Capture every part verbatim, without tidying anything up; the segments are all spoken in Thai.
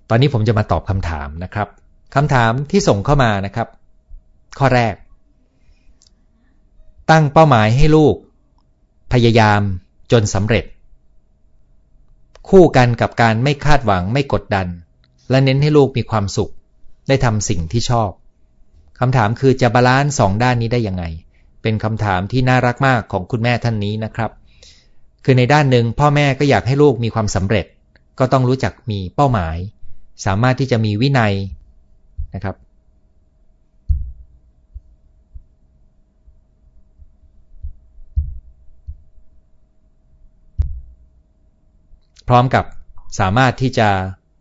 ตอนนี้ผมจะมาตอบคำถามนะครับคำถามที่ส่งเข้ามานะครับข้อแรกตั้งเป้าหมายให้ลูกพยายามจนสำเร็จคู่กันกับการไม่คาดหวังไม่กดดันและเน้นให้ลูกมีความสุขได้ทำสิ่งที่ชอบคำถามคือจะบาลานซ์สองด้านนี้ได้ยังไงเป็นคำถามที่น่ารักมากของคุณแม่ท่านนี้นะครับคือในด้านหนึ่งพ่อแม่ก็อยากให้ลูกมีความสำเร็จก็ต้องรู้จักมีเป้าหมายสามารถที่จะมีวินัยนะครับพร้อมกับสามารถที่จะ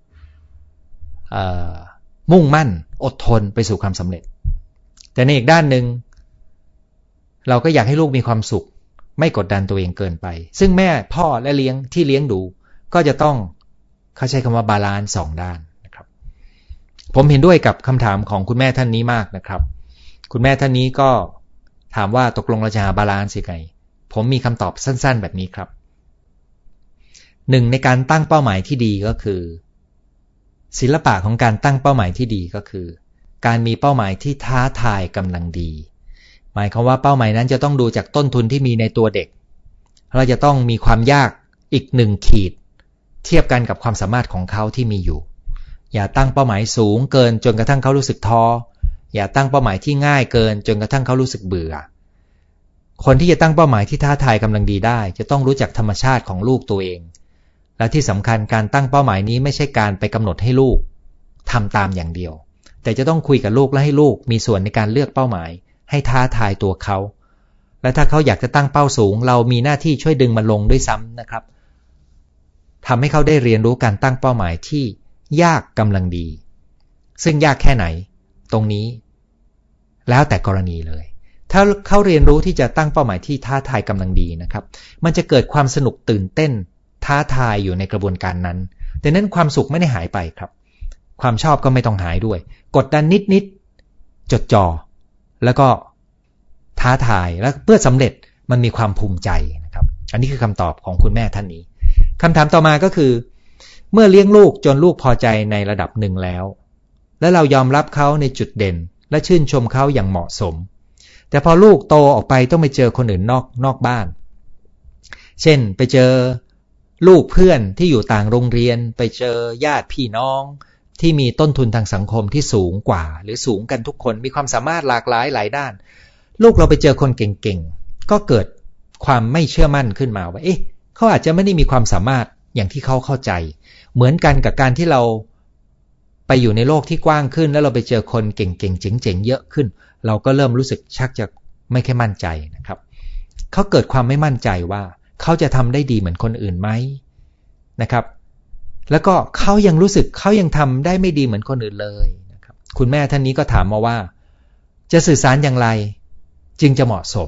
มุ่งมั่นอดทนไปสู่ความสำเร็จแต่ในอีกด้านหนึ่งเราก็อยากให้ลูกมีความสุขไม่กดดันตัวเองเกินไปซึ่งแม่พ่อและเลี้ยงที่เลี้ยงดูก็จะต้องเขาใช้คำว่าบาลานซ์สองด้านนะครับผมเห็นด้วยกับคำถามของคุณแม่ท่านนี้มากนะครับคุณแม่ท่านนี้ก็ถามว่าตกลงเราจะหาบาลานซ์ยังไงผมมีคำตอบสั้นๆแบบนี้ครับหนึ่งในการตั้งเป้าหมายที่ดีก็คือศิลปะของการตั้งเป้าหมายที่ดีก็คือการมีเป้าหมายที่ท้าทายกำลังดีหมายความว่าเป้าหมายนั้นจะต้องดูจากต้นทุนที่มีในตัวเด็กเราจะต้องมีความยากอีกหนึ่งขีดเทียบกันกับความสามารถของเขาที่มีอยู่อย่าตั้งเป้าหมายสูงเกินจนกระทั่งเขารู้สึกท้ออย่าตั้งเป้าหมายที่ง่ายเกินจนกระทั่งเขารู้สึกเบื่อคนที่จะตั้งเป้าหมายที่ท้าทายกำลังดีได้จะต้องรู้จักธรรมชาติของลูกตัวเองและที่สำคัญการตั้งเป้าหมายนี้ไม่ใช่การไปกำหนดให้ลูกทำตามอย่างเดียวแต่จะต้องคุยกับลูกและให้ลูกมีส่วนในการเลือกเป้าหมายให้ท้าทายตัวเขาและถ้าเขาอยากจะตั้งเป้าสูงเรามีหน้าที่ช่วยดึงมันลงด้วยซ้ำนะครับทำให้เขาได้เรียนรู้การตั้งเป้าหมายที่ยากกำลังดีซึ่งยากแค่ไหนตรงนี้แล้วแต่กรณีเลยถ้าเขาเรียนรู้ที่จะตั้งเป้าหมายที่ท้าทายกำลังดีนะครับมันจะเกิดความสนุกตื่นเต้นท้าทายอยู่ในกระบวนการนั้นแต่นั้นความสุขไม่ได้หายไปครับความชอบก็ไม่ต้องหายด้วยกดดันนิดๆจดจ่อแล้วก็ท้าทายแล้วเพื่อสำเร็จมันมีความภูมิใจนะครับอันนี้คือคำตอบของคุณแม่ท่านนี้คำถามต่อมาก็คือเมื่อเลี้ยงลูกจนลูกพอใจในระดับหนึ่งแล้วและเรายอมรับเขาในจุดเด่นและชื่นชมเขาอย่างเหมาะสมแต่พอลูกโตออกไปต้องไปเจอคนอื่นนอกนอกบ้านเช่นไปเจอลูกเพื่อนที่อยู่ต่างโรงเรียนไปเจอญาติพี่น้องที่มีต้นทุนทางสังคมที่สูงกว่าหรือสูงกันทุกคนมีความสามารถหลากหลายหลายด้านลูกเราไปเจอคนเก่งๆก็เกิดความไม่เชื่อมั่นขึ้นมาว่าเอ๊ะเขาอาจจะไม่ได้มีความสามารถอย่างที่เขาเข้าใจเหมือนกันกับการที่เราไปอยู่ในโลกที่กว้างขึ้นแล้วเราไปเจอคนเก่งๆเจ๋งๆเยอะขึ้นเราก็เริ่มรู้สึกชักจะไม่ค่อยมั่นใจนะครับเขาเกิดความไม่มั่นใจว่าเขาจะทำได้ดีเหมือนคนอื่นไหมนะครับแล้วก็เขายังรู้สึกเขายังทำได้ไม่ดีเหมือนคนอื่นเลยนะครับคุณแม่ท่านนี้ก็ถามมาว่าจะสื่อสารอย่างไรจึงจะเหมาะสม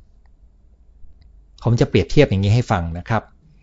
ผมจะเปรียบเทียบอย่างนี้ให้ฟังนะครับ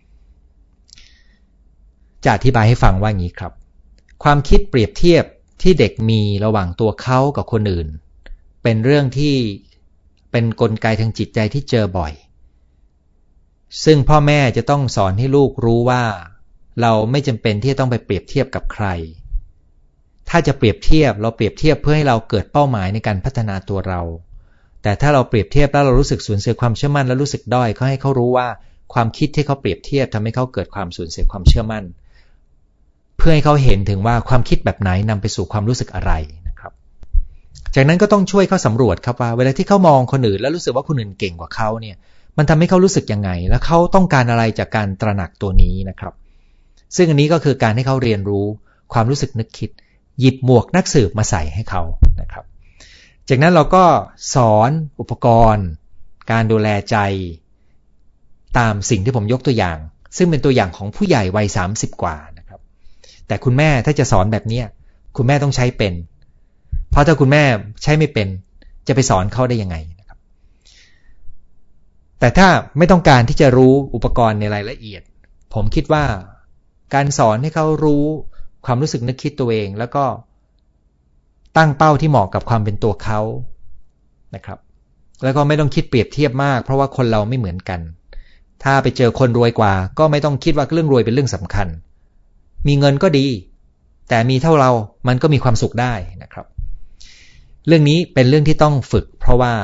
จะอธิบายให้ฟังว่าอย่างนี้ครับความคิดเปรียบเทียบที่เด็กมีระหว่างตัวเขากับคนอื่นเป็นเรื่องที่เป็นกลไกทางจิตใจที่เจอบ่อยซึ่งพ่อแม่จะต้องสอนให้ลูกรู้ว่าเราไม่จำเป็นที่จะต้องไปเปรียบเทียบกับใครถ้าจะเปรียบเทียบเราเปรียบเทียบเพื่อให้เราเกิดเป้าหมายในการพัฒนาตัวเราแต่ถ้าเราเปรียบเทียบแล้วเรารู้สึกสูญเสียความเชื่อมั่นและรู้สึกด้อยเขาให้เขารู้ว่าความคิดที่เขาเปรียบเทียบทำให้เขาเกิดความสูญเสียความเชื่อมั่นเพื่อให้เขาเห็นถึงว่าความคิดแบบไหนนำไปสู่ความรู้สึกอะไรนะครับจากนั้นก็ต้องช่วยเขาสำรวจครับว่าเวลาที่เขามองคนอื่นแล้วรู้สึกว่าคนอื่นเก่งกว่าเขาเนี่ยมันทำให้เขารู้สึกยังไงและเขาต้องการอะไรจากการตระหนักตัวนี้นะครับซึ่งอันนี้ก็คือการให้เขาเรียนรู้ความรู้สึกนึกคิดหยิบหมวกนักสืบมาใส่ให้เขานะครับจากนั้นเราก็สอนอุปกรณ์การดูแลใจตามสิ่งที่ผมยกตัวอย่างซึ่งเป็นตัวอย่างของผู้ใหญ่วัยสามสิบกว่านะครับแต่คุณแม่ถ้าจะสอนแบบนี้คุณแม่ต้องใช้เป็นเพราะถ้าคุณแม่ใช้ไม่เป็นจะไปสอนเขาได้ยังไงนะครับแต่ถ้าไม่ต้องการที่จะรู้อุปกรณ์ในรายละเอียดผมคิดว่าการสอนให้เขารู้ความรู้สึกนึกคิดตัวเองแล้วก็ตั้งเป้าที่เหมาะกับความเป็นตัวเขานะครับแล้วก็ไม่ต้องคิดเปรียบเทียบมากเพราะว่าคนเราไม่เหมือนกันถ้าไปเจอคนรวยกว่าก็ไม่ต้องคิดว่าเรื่องรวยเป็นเรื่องสำคัญมีเงินก็ดีแต่มีเท่าเรามันก็มีความสุขได้นะครับเรื่องนี้เป็นเรื่องที่ต้องฝึกเพราะว่า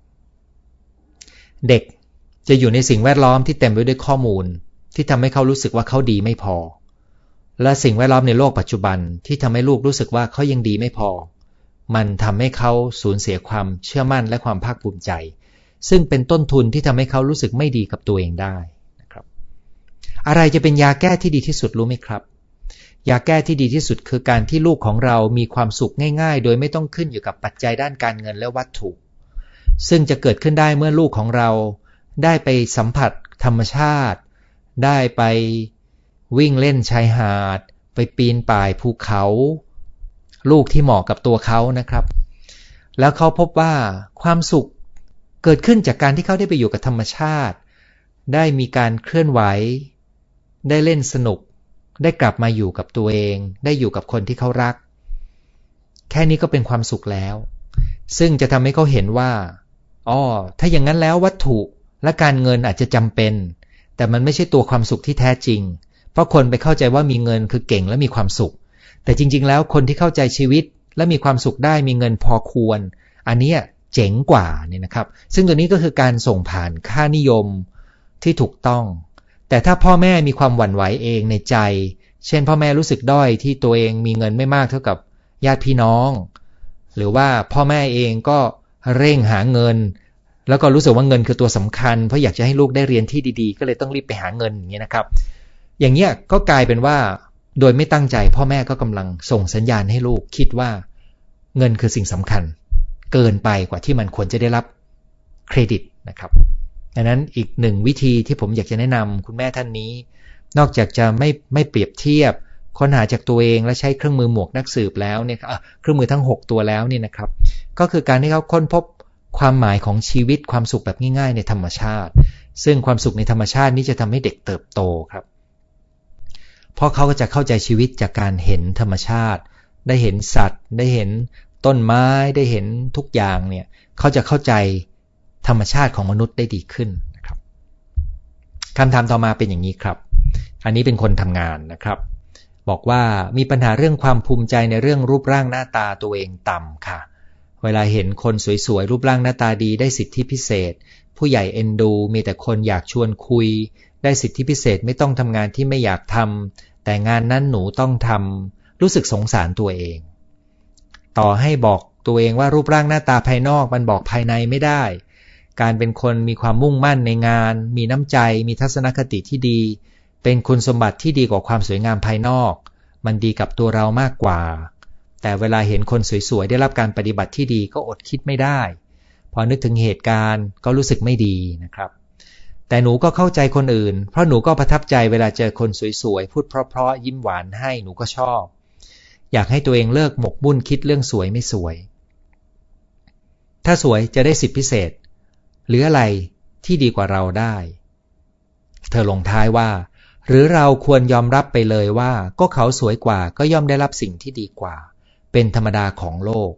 เด็กจะอยู่ในสิ่งแวดล้อมที่เต็มไปด้วยข้อมูลที่ทำให้เขารู้สึกว่าเขาดีไม่พอและสิ่งแวดล้อมในโลกปัจจุบันที่ทำให้ลูกรู้สึกว่าเขายังดีไม่พอมันทำให้เขาสูญเสียความเชื่อมั่นและความภาคภูมิใจซึ่งเป็นต้นทุนที่ทำให้เขารู้สึกไม่ดีกับตัวเองได้นะครับอะไรจะเป็นยาแก้ที่ดีที่สุดรู้ไหมครับยาแก้ที่ดีที่สุดคือการที่ลูกของเรามีความสุขง่ายๆโดยไม่ต้องขึ้นอยู่กับปัจจัยด้านการเงินและวัตถุซึ่งจะเกิดขึ้นได้เมื่อลูกของเราได้ไปสัมผัสธรรมชาติได้ไปวิ่งเล่นชายหาดไปปีนป่ายภูเขาลูกที่เหมาะกับตัวเขานะครับแล้วเขาพบว่าความสุขเกิดขึ้นจากการที่เขาได้ไปอยู่กับธรรมชาติได้มีการเคลื่อนไหวได้เล่นสนุกได้กลับมาอยู่กับตัวเองได้อยู่กับคนที่เขารักแค่นี้ก็เป็นความสุขแล้วซึ่งจะทำให้เขาเห็นว่าอ๋อถ้าอย่างนั้นแล้ววัตถุและการเงินอาจจะจำเป็นแต่มันไม่ใช่ตัวความสุขที่แท้จริงเพราะคนไปเข้าใจว่ามีเงินคือเก่งและมีความสุขแต่จริงๆแล้วคนที่เข้าใจชีวิตและมีความสุขได้มีเงินพอควรอันนี้เจ๋งกว่านี่นะครับซึ่งตัวนี้ก็คือการส่งผ่านค่านิยมที่ถูกต้องแต่ถ้าพ่อแม่มีความหวั่นไหวเองในใจเช่นพ่อแม่รู้สึกด้อยที่ตัวเองมีเงินไม่มากเท่ากับญาติพี่น้องหรือว่าพ่อแม่เองก็เร่งหาเงินแล้วก็รู้สึกว่าเงินคือตัวสำคัญเพราะอยากจะให้ลูกได้เรียนที่ดีๆก็เลยต้องรีบไปหาเงินอย่างเงี้ยนะครับอย่างเงี้ยก็กลายเป็นว่าโดยไม่ตั้งใจพ่อแม่ก็กำลังส่งสัญญาณให้ลูกคิดว่าเงินคือสิ่งสำคัญเกินไปกว่าที่มันควรจะได้รับเครดิตนะครับดังนั้นอีกหนึ่งวิธีที่ผมอยากจะแนะนำคุณแม่ท่านนี้นอกจากจะไม่ไม่เปรียบเทียบค้นหาจากตัวเองและใช้เครื่องมือหมวกนักสืบแล้วเนี่ยเครื่องมือทั้งหกตัวแล้วเนี่ยนะครับก็คือการที่เขาค้นพบความหมายของชีวิตความสุขแบบง่ายๆในธรรมชาติซึ่งความสุขในธรรมชาตินี้จะทำให้เด็กเติบโตครับเพราะเขาก็จะเข้าใจชีวิตจากการเห็นธรรมชาติได้เห็นสัตว์ได้เห็นต้นไม้ได้เห็นทุกอย่างเนี่ยเขาจะเข้าใจธรรมชาติของมนุษย์ได้ดีขึ้นนะครับคำถามต่อมาเป็นอย่างนี้ครับอันนี้เป็นคนทำงานนะครับบอกว่ามีปัญหาเรื่องความภูมิใจในเรื่องรูปร่างหน้าตาตัวเองต่ำค่ะเวลาเห็นคนสวยๆรูปร่างหน้าตาดีได้สิทธิพิเศษผู้ใหญ่เอ็นดูมีแต่คนอยากชวนคุยได้สิทธิพิเศษไม่ต้องทำงานที่ไม่อยากทำแต่งานนั้นหนูต้องทำรู้สึกสงสารตัวเองต่อให้บอกตัวเองว่ารูปร่างหน้าตาภายนอกมันบอกภายในไม่ได้การเป็นคนมีความมุ่งมั่นในงานมีน้ำใจมีทัศนคติที่ดีเป็นคุณสมบัติที่ดีกว่าความสวยงามภายนอกมันดีกับตัวเรามากกว่าแต่เวลาเห็นคนสวยๆได้รับการปฏิบัติที่ดีก็อดคิดไม่ได้พอนึกถึงเหตุการณ์ก็รู้สึกไม่ดีนะครับแต่หนูก็เข้าใจคนอื่นเพราะหนูก็ประทับใจเวลาเจอคนสวยๆพูดเพราะๆยิ้มหวานให้หนูก็ชอบอยากให้ตัวเองเลิกหมกมุ่นคิดเรื่องสวยไม่สวยถ้าสวยจะได้สิทธิพิเศษหรืออะไรที่ดีกว่าเราได้เธอลงท้ายว่าหรือเราควรยอมรับไปเลยว่าก็เขาสวยกว่าก็ย่อมได้รับสิ่งที่ดีกว่าเป็นธรรมดาของโลก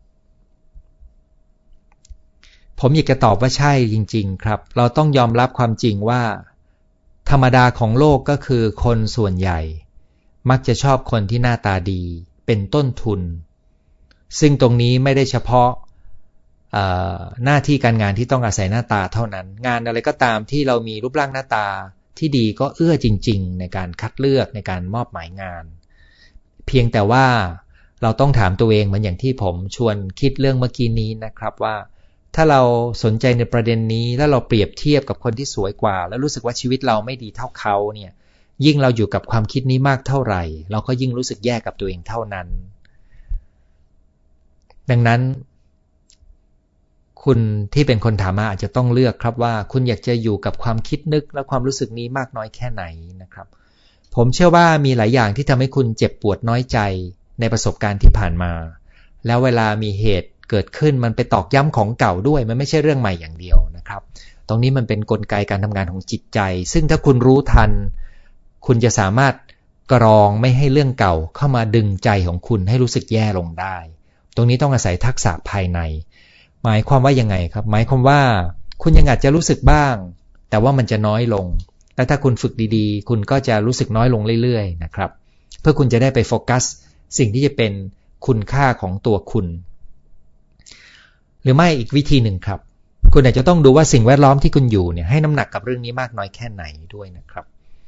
ผมอยากจะตอบว่าใช่จริงๆครับเราต้องยอมรับความจริงว่าธรรมดาของโลกก็คือคนส่วนใหญ่มักจะชอบคนที่หน้าตาดีเป็นต้นทุนซึ่งตรงนี้ไม่ได้เฉพาะหน้าที่การงานที่ต้องอาศัยหน้าตาเท่านั้นงานอะไรก็ตามที่เรามีรูปร่างหน้าตาที่ดีก็เอื้อจริงๆในการคัดเลือกในการมอบหมายงานเพียงแต่ว่าเราต้องถามตัวเองเหมือนอย่างที่ผมชวนคิดเรื่องเมื่อกี้นี้นะครับว่าถ้าเราสนใจในประเด็นนี้แล้วเราเปรียบเทียบกับคนที่สวยกว่าแล้วรู้สึกว่าชีวิตเราไม่ดีเท่าเขาเนี่ยยิ่งเราอยู่กับความคิดนี้มากเท่าไหร่เราก็ยิ่งรู้สึกแย่กับตัวเองเท่านั้นดังนั้นคุณที่เป็นคนถามมาอาจจะต้องเลือกครับว่าคุณอยากจะอยู่กับความคิดนึกและความรู้สึกนี้มากน้อยแค่ไหนนะครับผมเชื่อว่ามีหลายอย่างที่ทำให้คุณเจ็บปวดน้อยใจในประสบการณ์ที่ผ่านมาแล้วเวลามีเหตุเกิดขึ้นมันไปตอกย้ำของเก่าด้วยมันไม่ใช่เรื่องใหม่อย่างเดียวนะครับตรงนี้มันเป็นกลไกการทำงานของจิตใจซึ่งถ้าคุณรู้ทันคุณจะสามารถกรองไม่ให้เรื่องเก่าเข้ามาดึงใจของคุณให้รู้สึกแย่ลงได้ตรงนี้ต้องอาศัยทักษะภายในหมายความว่ายังไงครับหมายความว่าคุณยังอาจจะรู้สึกบ้างแต่ว่ามันจะน้อยลงและถ้าคุณฝึกดีๆคุณก็จะรู้สึกน้อยลงเรื่อยๆนะครับเพื่อคุณจะได้ไปโฟกัสสิ่งที่จะเป็นคุณค่าของตัวคุณหรือไม่อีกวิธีหนึ่งครับคุณอาจจะต้องดูว่าสิ่งแวดล้อมที่คุณอยู่เนี่ยให้น้ำหนักกับเรื่องนี้มากน้อยแค่ไหนด้วยนะครับ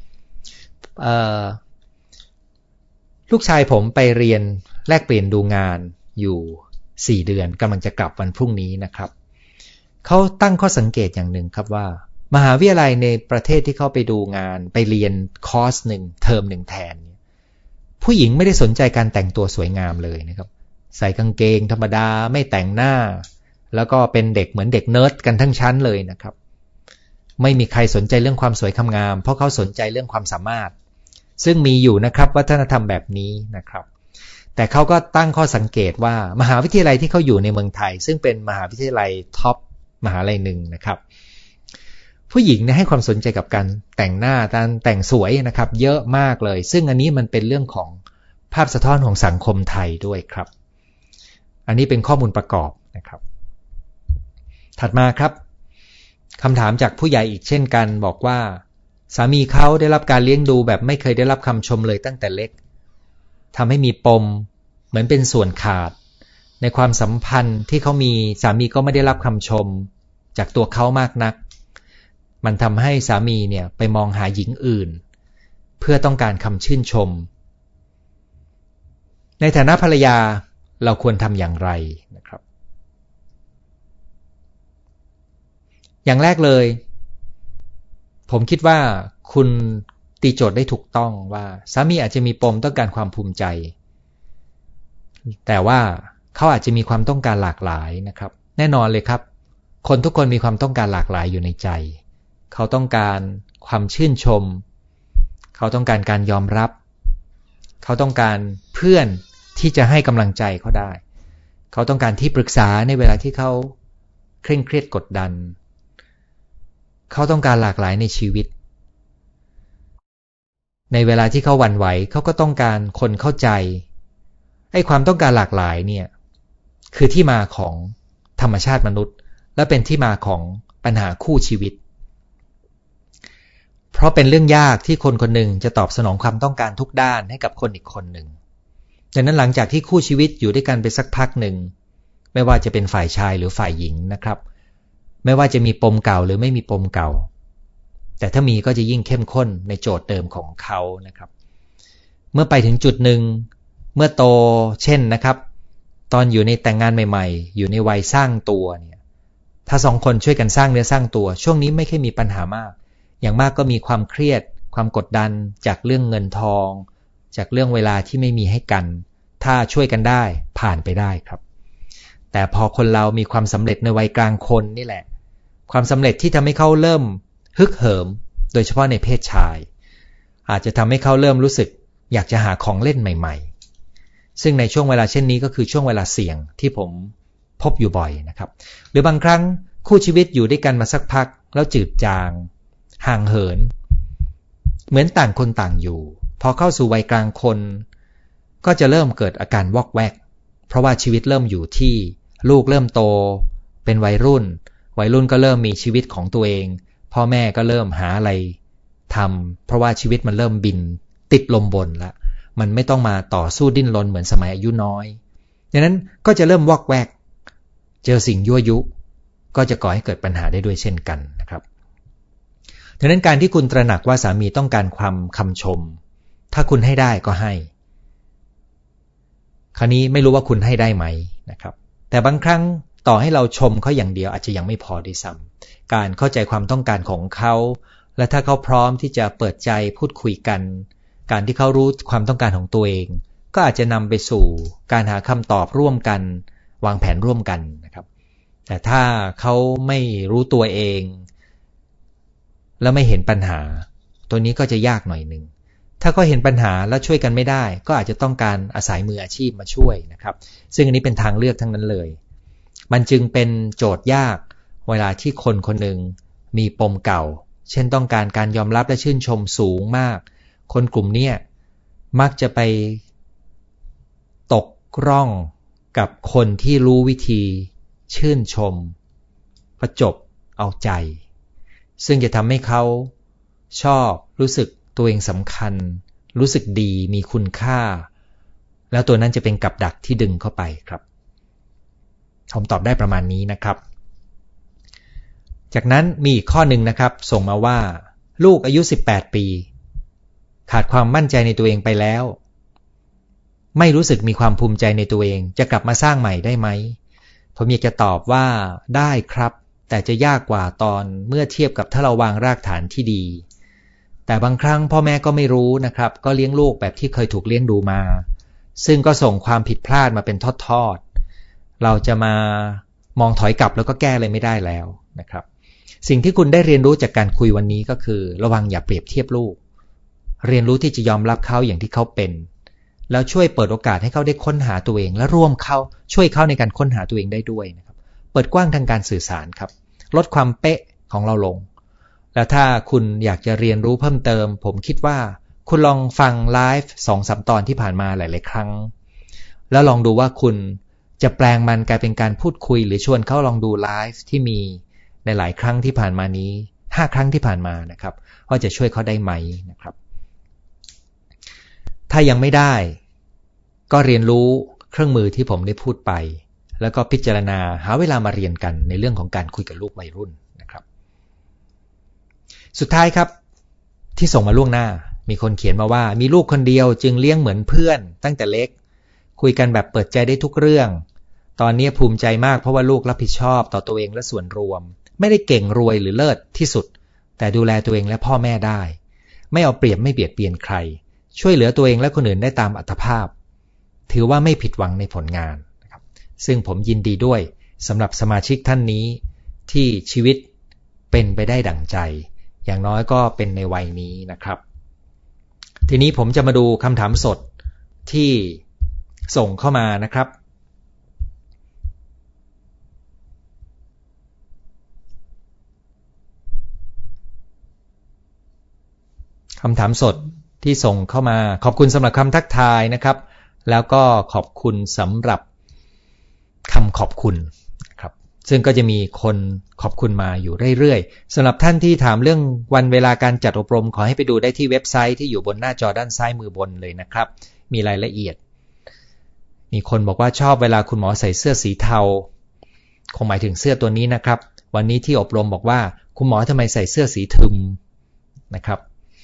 ลูกชายผมไปเรียนแลกเปลี่ยนดูงานอยู่สี่เดือนกำลังจะกลับวันพรุ่งนี้นะครับเขาตั้งข้อสังเกตอย่างหนึ่งครับว่ามหาวิทยาลัยในประเทศที่เขาไปดูงานไปเรียนคอร์สหนึ่งเทอมหนึ่งแทนผู้หญิงไม่ได้สนใจการแต่งตัวสวยงามเลยนะครับใส่กางเกงธรรมดาไม่แต่งหน้าแล้วก็เป็นเด็กเหมือนเด็กเนิร์ดกันทั้งชั้นเลยนะครับไม่มีใครสนใจเรื่องความสวยความงามเพราะเขาสนใจเรื่องความสามารถซึ่งมีอยู่นะครับวัฒนธรรมแบบนี้นะครับแต่เขาก็ตั้งข้อสังเกตว่ามหาวิทยาลัยที่เขาอยู่ในเมืองไทยซึ่งเป็นมหาวิทยาลัยท็อปมหาลัยหนึ่งนะครับผู้หญิงเนี่ยให้ความสนใจกับการแต่งหน้าการแต่งสวยนะครับเยอะมากเลยซึ่งอันนี้มันเป็นเรื่องของภาพสะท้อนของสังคมไทยด้วยครับอันนี้เป็นข้อมูลประกอบนะครับถัดมาครับคำถามจากผู้ใหญ่อีกเช่นกันบอกว่าสามีเขาได้รับการเลี้ยงดูแบบไม่เคยได้รับคำชมเลยตั้งแต่เล็กทำให้มีปมเหมือนเป็นส่วนขาดในความสัมพันธ์ที่เขามีสามีก็ไม่ได้รับคำชมจากตัวเขามากนักมันทำให้สามีเนี่ยไปมองหาหญิงอื่นเพื่อต้องการคำชื่นชมในฐานะภรรยาเราควรทำอย่างไรนะครับอย่างแรกเลยผมคิดว่าคุณตีโจทย์ได้ถูกต้องว่าสามีอาจจะมีปมต้องการความภูมิใจแต่ว่าเขาอาจจะมีความต้องการหลากหลายนะครับแน่นอนเลยครับคนทุกคนมีความต้องการหลากหลายอยู่ในใจเขาต้องการความชื่นชมเขาต้องการการยอมรับเขาต้องการเพื่อนที่จะให้กำลังใจเขาได้เขาต้องการที่ปรึกษาในเวลาที่เขาเคร่งเครียดกดดันเขาต้องการหลากหลายในชีวิตในเวลาที่เขาหวั่นไหวเขาก็ต้องการคนเข้าใจไอ้ความต้องการหลากหลายเนี่ยคือที่มาของธรรมชาติมนุษย์และเป็นที่มาของปัญหาคู่ชีวิตเพราะเป็นเรื่องยากที่คนคนหนึ่งจะตอบสนองความต้องการทุกด้านให้กับคนอีกคนหนึ่งดังนั้นหลังจากที่คู่ชีวิตอยู่ด้วยกันไปสักพักหนึ่งไม่ว่าจะเป็นฝ่ายชายหรือฝ่ายหญิงนะครับไม่ว่าจะมีปมเก่าหรือไม่มีปมเก่าแต่ถ้ามีก็จะยิ่งเข้มข้นในโจทย์เดิมของเขานะครับเมื่อไปถึงจุดหนึ่งเมื่อโตเช่นนะครับตอนอยู่ในแต่งงานใหม่ๆอยู่ในวัยสร้างตัวเนี่ยถ้าสองคนช่วยกันสร้างเนื้อสร้างตัวช่วงนี้ไม่ค่อยมีปัญหามากอย่างมากก็มีความเครียดความกดดันจากเรื่องเงินทองจากเรื่องเวลาที่ไม่มีให้กันถ้าช่วยกันได้ผ่านไปได้ครับแต่พอคนเรามีความสำเร็จในวัยกลางคนนี่แหละความสำเร็จที่ทำให้เขาเริ่มฮึกเหิมโดยเฉพาะในเพศชายอาจจะทำให้เขาเริ่มรู้สึกอยากจะหาของเล่นใหม่ๆซึ่งในช่วงเวลาเช่นนี้ก็คือช่วงเวลาเสี่ยงที่ผมพบอยู่บ่อยนะครับหรือบางครั้งคู่ชีวิตอยู่ด้วยกันมาสักพักแล้วจืดจางห่างเหินเหมือนต่างคนต่างอยู่พอเข้าสู่วัยกลางคนก็จะเริ่มเกิดอาการวอกแวกเพราะว่าชีวิตเริ่มอยู่ที่ลูกเริ่มโตเป็นวัยรุ่นวัยรุ่นก็เริ่มมีชีวิตของตัวเองพ่อแม่ก็เริ่มหาอะไรทำเพราะว่าชีวิตมันเริ่มบินติดลมบนแล้วมันไม่ต้องมาต่อสู้ดิ้นรนเหมือนสมัยอายุน้อยดังนั้นก็จะเริ่มวอกแวกเจอสิ่งยั่วยุก็จะก่อให้เกิดปัญหาได้ด้วยเช่นกันนะครับดังนั้นการที่คุณตระหนักว่าสามีต้องการความคำชมถ้าคุณให้ได้ก็ให้คราวนี้ไม่รู้ว่าคุณให้ได้ไหมนะครับแต่บางครั้งต่อให้เราชมเขาอย่างเดียวอาจจะยังไม่พอด้วยซ้ำการเข้าใจความต้องการของเขาและถ้าเขาพร้อมที่จะเปิดใจพูดคุยกันการที่เขารู้ความต้องการของตัวเองก็อาจจะนำไปสู่การหาคำตอบร่วมกันวางแผนร่วมกันนะครับแต่ถ้าเขาไม่รู้ตัวเองแล้วไม่เห็นปัญหาตัวนี้ก็จะยากหน่อยนึงถ้าเขาเห็นปัญหาแล้วช่วยกันไม่ได้ก็อาจจะต้องการอาศัยมืออาชีพมาช่วยนะครับซึ่งอันนี้เป็นทางเลือกทั้งนั้นเลยมันจึงเป็นโจทย์ยากเวลาที่คนคนหนึ่งมีปมเก่าเช่นต้องการการยอมรับและชื่นชมสูงมากคนกลุ่มนี้มักจะไปตกร่องกับคนที่รู้วิธีชื่นชมประจบเอาใจซึ่งจะทำให้เขาชอบรู้สึกตัวเองสำคัญรู้สึกดีมีคุณค่าแล้วตัวนั้นจะเป็นกับดักที่ดึงเข้าไปครับผมตอบได้ประมาณนี้นะครับจากนั้นมีอีกข้อหนึ่งนะครับส่งมาว่าลูกอายุสิบแปดปีขาดความมั่นใจในตัวเองไปแล้วไม่รู้สึกมีความภูมิใจในตัวเองจะกลับมาสร้างใหม่ได้ไหมผมอยากจะตอบว่าได้ครับแต่จะยากกว่าตอนเมื่อเทียบกับถ้าเราวางรากฐานที่ดีแต่บางครั้งพ่อแม่ก็ไม่รู้นะครับก็เลี้ยงลูกแบบที่เคยถูกเลี้ยงดูมาซึ่งก็ส่งความผิดพลาดมาเป็นทอดๆเราจะมามองถอยกลับแล้วก็แก้อะไรไม่ได้แล้วนะครับสิ่งที่คุณได้เรียนรู้จากการคุยวันนี้ก็คือระวังอย่าเปรียบเทียบลูกเรียนรู้ที่จะยอมรับเขาอย่างที่เขาเป็นแล้วช่วยเปิดโอกาสให้เขาได้ค้นหาตัวเองและร่วมเขาช่วยเขาในการค้นหาตัวเองได้ด้วยนะครับเปิดกว้างทางการสื่อสารครับลดความเป๊ะของเราลงแล้วถ้าคุณอยากจะเรียนรู้เพิ่มเติมผมคิดว่าคุณลองฟังไลฟ์ สองสาม ตอนที่ผ่านมาหลายๆครั้งแล้วลองดูว่าคุณจะแปลงมันกลายเป็นการพูดคุยหรือชวนเขาลองดูไลฟ์ที่มีในหลายครั้งที่ผ่านมานี้ห้าครั้งที่ผ่านมานะครับว่าจะช่วยเขาได้ไหมนะครับถ้ายังไม่ได้ก็เรียนรู้เครื่องมือที่ผมได้พูดไปแล้วก็พิจารณาหาเวลามาเรียนกันในเรื่องของการคุยกับลูกวัยรุ่นนะครับสุดท้ายครับที่ส่งมาล่วงหน้ามีคนเขียนมาว่ามีลูกคนเดียวจึงเลี้ยงเหมือนเพื่อนตั้งแต่เล็กคุยกันแบบเปิดใจได้ทุกเรื่องตอนนี้ภูมิใจมากเพราะว่าลูกรับผิดชอบต่อตัวเองและส่วนรวมไม่ได้เก่งรวยหรือเลิศที่สุดแต่ดูแลตัวเองและพ่อแม่ได้ไม่เอาเปรียบไม่เบียดเบียนใครช่วยเหลือตัวเองและคนอื่นได้ตามอัตภาพถือว่าไม่ผิดหวังในผลงานนะครับซึ่งผมยินดีด้วยสำหรับสมาชิกท่านนี้ที่ชีวิตเป็นไปได้ดั่งใจอย่างน้อยก็เป็นในวัยนี้นะครับทีนี้ผมจะมาดูคำถามสดที่ส่งเข้ามานะครับคำถามสดที่ส่งเข้ามาขอบคุณสำหรับคำทักทายนะครับแล้วก็ขอบคุณสำหรับคำขอบคุณครับซึ่งก็จะมีคนขอบคุณมาอยู่เรื่อยๆสำหรับท่านที่ถามเรื่องวันเวลาการจัดอบรมขอให้ไปดูได้ที่เว็บไซต์ที่อยู่บนหน้าจอด้านซ้ายมือบนเลยนะครับมีรายละเอียดมีคนบอกว่าชอบเวลาคุณหมอใส่เสื้อสีเทาคงหมายถึงเสื้อตัวนี้นะครับวันนี้ที่อบรมบอกว่าคุณหมอทำไมใส่เสื้อสีทึมนะครับ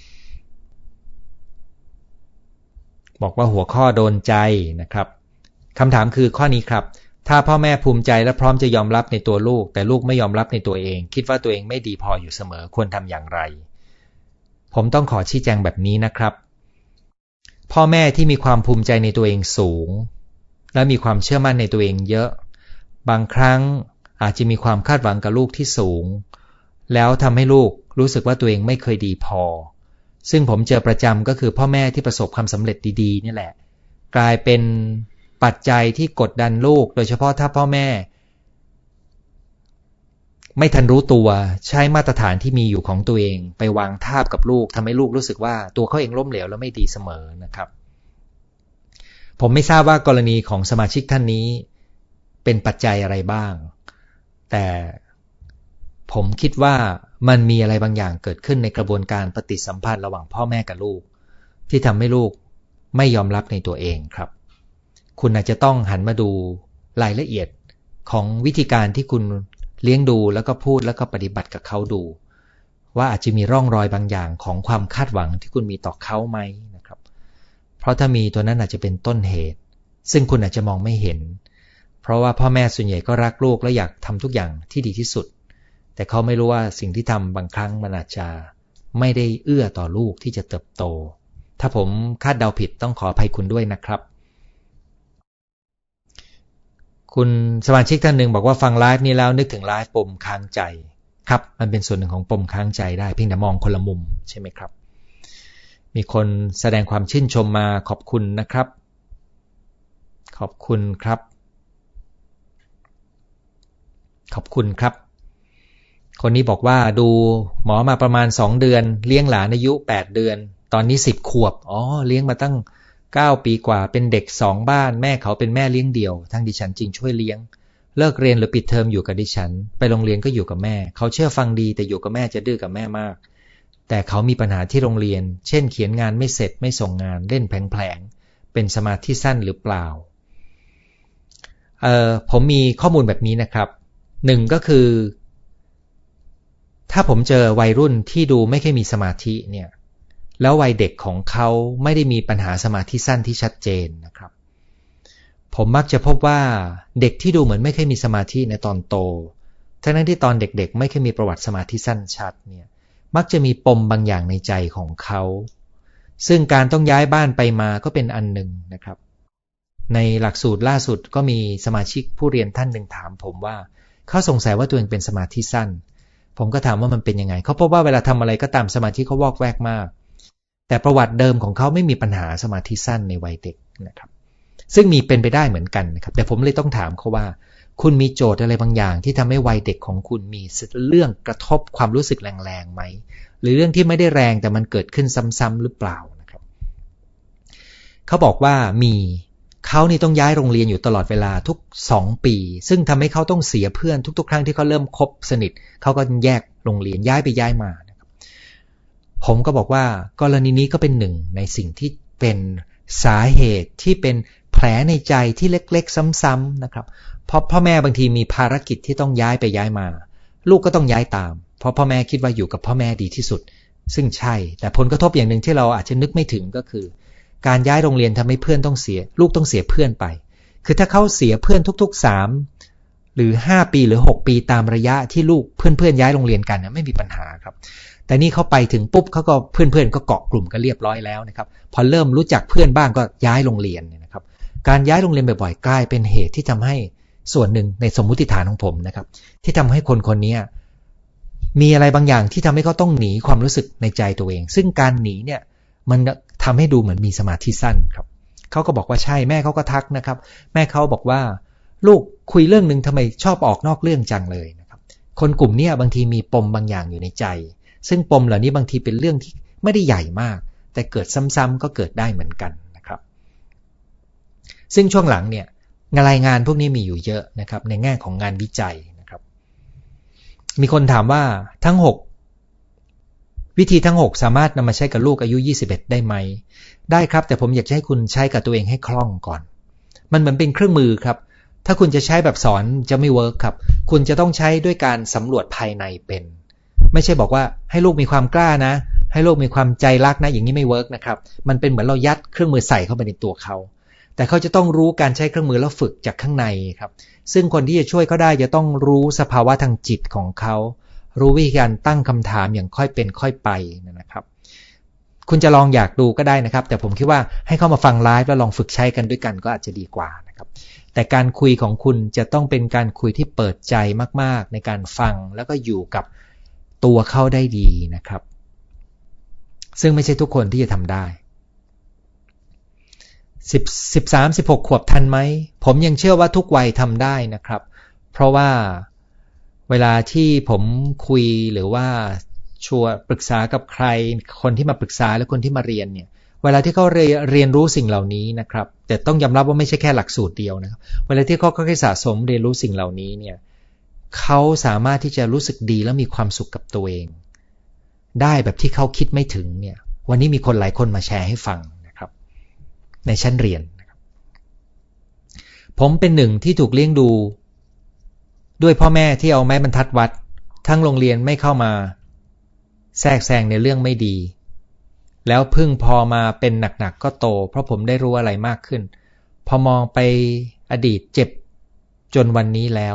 บอกว่าหัวข้อโดนใจนะครับคำถามคือข้อนี้ครับถ้าพ่อแม่ภูมิใจและพร้อมจะยอมรับในตัวลูกแต่ลูกไม่ยอมรับในตัวเองคิดว่าตัวเองไม่ดีพออยู่เสมอควรทำอย่างไรผมต้องขอชี้แจงแบบนี้นะครับพ่อแม่ที่มีความภูมิใจในตัวเองสูงและมีความเชื่อมั่นในตัวเองเยอะบางครั้งอาจจะมีความคาดหวังกับลูกที่สูงแล้วทำให้ลูกรู้สึกว่าตัวเองไม่เคยดีพอซึ่งผมเจอประจำก็คือพ่อแม่ที่ประสบความสำเร็จดีๆนี่แหละกลายเป็นปัจจัยที่กดดันลูกโดยเฉพาะถ้าพ่อแม่ไม่ทันรู้ตัวใช้มาตรฐานที่มีอยู่ของตัวเองไปวางทาบกับลูกทำให้ลูกรู้สึกว่าตัวเขาเองล้มเหลวแล้วไม่ดีเสมอนะครับผมไม่ทราบว่ากรณีของสมาชิกท่านนี้เป็นปัจจัยอะไรบ้างแต่ผมคิดว่ามันมีอะไรบางอย่างเกิดขึ้นในกระบวนการปฏิสัมพันธ์ระหว่างพ่อแม่กับลูกที่ทำให้ลูกไม่ยอมรับในตัวเองครับคุณอาจจะต้องหันมาดูรายละเอียดของวิธีการที่คุณเลี้ยงดูแล้วก็พูดแล้วก็ปฏิบัติกับเขาดูว่าอาจจะมีร่องรอยบางอย่างของความคาดหวังที่คุณมีต่อเขาไหมนะครับเพราะถ้ามีตัวนั้นอาจจะเป็นต้นเหตุซึ่งคุณอาจจะมองไม่เห็นเพราะว่าพ่อแม่ส่วนใหญ่ก็รักลูกและอยากทำทุกอย่างที่ดีที่สุดแต่เขาไม่รู้ว่าสิ่งที่ทำบางครั้งมันอาจจะไม่ได้เอื้อต่อลูกที่จะเติบโตถ้าผมคาดเดาผิดต้องขออภัยคุณด้วยนะครับคุณสมาชิกท่านหนึ่งบอกว่าฟังไลฟ์นี้แล้วนึกถึงไลฟ์ปมค้างใจครับมันเป็นส่วนหนึ่งของปมค้างใจได้เพียงแต่มองคนละมุมใช่ไหมครับมีคนแสดงความชื่นชมมาขอบคุณนะครับขอบคุณครับขอบคุณครับคนนี้บอกว่าดูหมอมาประมาณสองเดือนเลี้ยงหลานอายุแปดเดือนตอนนี้สิบขวบอ๋อเลี้ยงมาตั้งเก้าปีกว่าเป็นเด็กสองบ้านแม่เขาเป็นแม่เลี้ยงเดี่ยวทั้งดิฉันจริงช่วยเลี้ยงเลิกเรียนหรือปิดเทอมอยู่กับดิฉันไปโรงเรียนก็อยู่กับแม่เขาเชื่อฟังดีแต่อยู่กับแม่จะดื้อกับแม่มากแต่เขามีปัญหาที่โรงเรียนเช่นเขียนงานไม่เสร็จไม่ส่งงานเล่นแผลงๆไปเป็นสมาธิสั้นหรือเปล่าเอ่อผมมีข้อมูลแบบนี้นะครับหนึ่งก็คือถ้าผมเจอวัยรุ่นที่ดูไม่ค่อยมีสมาธิเนี่ยแล้ววัยเด็กของเขาไม่ได้มีปัญหาสมาธิสั้นที่ชัดเจนนะครับผมมักจะพบว่าเด็กที่ดูเหมือนไม่ค่อยมีสมาธิในตอนโตทั้งนั้นที่ตอนเด็กๆไม่ค่อยมีประวัติสมาธิสั้นชัดเนี่ยมักจะมีปมบางอย่างในใจของเขาซึ่งการต้องย้ายบ้านไปมาก็เป็นอันหนึ่งนะครับในหลักสูตรล่าสุดก็มีสมาชิกผู้เรียนท่านหนึ่งถามผมว่าเขาสงสัยว่าตัวเองเป็นสมาธิสั้นผมก็ถามว่ามันเป็นยังไงเขาพบว่าเวลาทำอะไรก็ตามสมาธิเขาวอกแวกมากแต่ประวัติเดิมของเขาไม่มีปัญหาสมาธิสั้นในวัยเด็กนะครับซึ่งมีเป็นไปได้เหมือนกันนะครับแต่ผมเลยต้องถามเขาว่าคุณมีโจทย์อะไรบางอย่างที่ทำให้วัยเด็กของคุณมีเรื่องกระทบความรู้สึกแรงๆไหมหรือเรื่องที่ไม่ได้แรงแต่มันเกิดขึ้นซ้ำๆหรือเปล่านะครับเขาบอกว่ามีเขานี่ต้องย้ายโรงเรียนอยู่ตลอดเวลาทุกสองปีซึ่งทำให้เขาต้องเสียเพื่อนทุกๆครั้งที่เขาเริ่มคบสนิทเขาก็แยกโรงเรียนย้ายไปย้ายมานะครับผมก็บอกว่ากรณีนี้ก็เป็นหนึ่งในสิ่งที่เป็นสาเหตุที่เป็นแผลในใจที่เล็กๆซ้ำๆนะครับเพราะพ่อแม่บางทีมีภารกิจที่ต้องย้ายไปย้ายมาลูกก็ต้องย้ายตามเพราะพ่อแม่คิดว่าอยู่กับพ่อแม่ดีที่สุดซึ่งใช่แต่ผลกระทบอย่างหนึ่งที่เราอาจจะนึกไม่ถึงก็คือการย้ายโรงเรียนทำให้เพื่อนต้องเสียลูกต้องเสียเพื่อนไปคือถ้าเขาเสียเพื่อนทุกๆสามหรือห้าปีหรือหกปีตามระยะที่ลูกเพื่อนๆย้ายโรงเรียนกันไม่มีปัญหาครับแต่นี่เขาไปถึงปุ๊บเขาก็เพื่อนๆก็เกาะกลุ่มกันเรียบร้อยแล้วนะครับพอเริ่มรู้จักเพื่อนบ้างก็ย้ายโรงเรียนนะครับการย้ายโรงเรียนบ่อยๆกลายเป็นเหตุที่ทำให้ส่วนหนึ่งในสมมุติฐานของผมนะครับที่ทำให้คนคนนี้มีอะไรบางอย่างที่ทำให้เขาต้องหนีความรู้สึกในใจตัวเองซึ่งการหนีเนี่ยมันทำให้ดูเหมือนมีสมาธิสั้นครับเขาก็บอกว่าใช่แม่เขาก็ทักนะครับแม่เขาบอกว่าลูกคุยเรื่องนึงทำไมชอบออกนอกเรื่องจังเลยนะครับคนกลุ่มนี้บางทีมีปมบางอย่างอยู่ในใจซึ่งปมเหล่านี้บางทีเป็นเรื่องที่ไม่ได้ใหญ่มากแต่เกิดซ้ำๆก็เกิดได้เหมือนกันนะครับซึ่งช่วงหลังเนี่ยรายงานพวกนี้มีอยู่เยอะนะครับในแง่ของงานวิจัยนะครับมีคนถามว่าทั้งหกวิธีทั้งหกสามารถนำมาใช้กับลูกอายุยี่สิบเอ็ดได้ไหมได้ครับแต่ผมอยากให้คุณใช้กับตัวเองให้คล่องก่อนมันเหมือนเป็นเครื่องมือครับถ้าคุณจะใช้แบบสอนจะไม่เวิร์คครับคุณจะต้องใช้ด้วยการสำรวจภายในเป็นไม่ใช่บอกว่าให้ลูกมีความกล้านะให้ลูกมีความใจรักนะอย่างนี้ไม่เวิร์คนะครับมันเป็นเหมือนเรายัดเครื่องมือใส่เข้าไปในตัวเขาแต่เขาจะต้องรู้การใช้เครื่องมือแล้วฝึกจากข้างในครับซึ่งคนที่จะช่วยเขาได้จะต้องรู้สภาวะทางจิตของเขารู้วิธีการตั้งคำถามอย่างค่อยเป็นค่อยไปนะครับคุณจะลองอยากดูก็ได้นะครับแต่ผมคิดว่าให้เข้ามาฟังไลฟ์แล้วลองฝึกใช้กันด้วยกันก็อาจจะดีกว่านะครับแต่การคุยของคุณจะต้องเป็นการคุยที่เปิดใจมากๆในการฟังแล้วก็อยู่กับตัวเขาได้ดีนะครับซึ่งไม่ใช่ทุกคนที่จะทำได้สิบ สิบสาม สิบหกขวบทันไหมผมยังเชื่อว่าทุกวัยทำได้นะครับเพราะว่าเวลาที่ผมคุยหรือว่าชวนปรึกษากับใครคนที่มาปรึกษาและคนที่มาเรียนเนี่ยเวลาที่เขาเรียนเรียนรู้สิ่งเหล่านี้นะครับแต่ต้องยอมรับว่าไม่ใช่แค่หลักสูตรเดียวนะครับเวลาที่เขาค่อยๆสะสมเรียนรู้สิ่งเหล่านี้เนี่ยเขาสามารถที่จะรู้สึกดีและมีความสุขกับตัวเองได้แบบที่เขาคิดไม่ถึงเนี่ยวันนี้มีคนหลายคนมาแชร์ให้ฟังนะครับในชั้นเรียนนะครับผมเป็นหนึ่งที่ถูกเลี้ยงดูด้วยพ่อแม่ที่เอาไม้บรรทัดวัดทั้งโรงเรียนไม่เข้ามาแทรกแซงในเรื่องไม่ดีแล้วพึ่งพอมาเป็นหนักๆก็โตเพราะผมได้รู้อะไรมากขึ้นพอมองไปอดีตเจ็บจนวันนี้แล้ว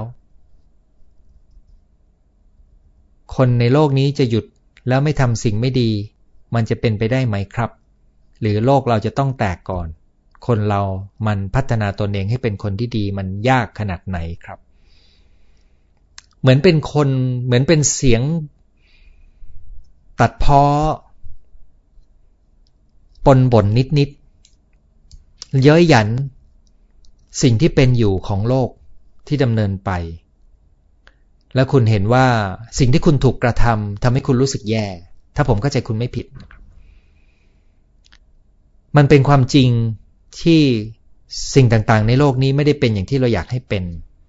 คนในโลกนี้จะหยุดแล้วไม่ทำสิ่งไม่ดีมันจะเป็นไปได้ไหมครับหรือโลกเราจะต้องแตกก่อนคนเรามันพัฒนาตนเองให้เป็นคนที่ดีมันยากขนาดไหนครับเหมือนเป็นคนเหมือนเป็นเสียงตัดพ้อปนบ่นนิดๆเย้ยหยันสิ่งที่เป็นอยู่ของโลกที่ดำเนินไปแล้วคุณเห็นว่าสิ่งที่คุณถูกกระทำทำให้คุณรู้สึกแย่ถ้าผมเข้าใจคุณไม่ผิดมันเป็นความจริงที่สิ่งต่างๆในโลกนี้ไม่ได้เป็นอย่างที่เราอยากให้เป็น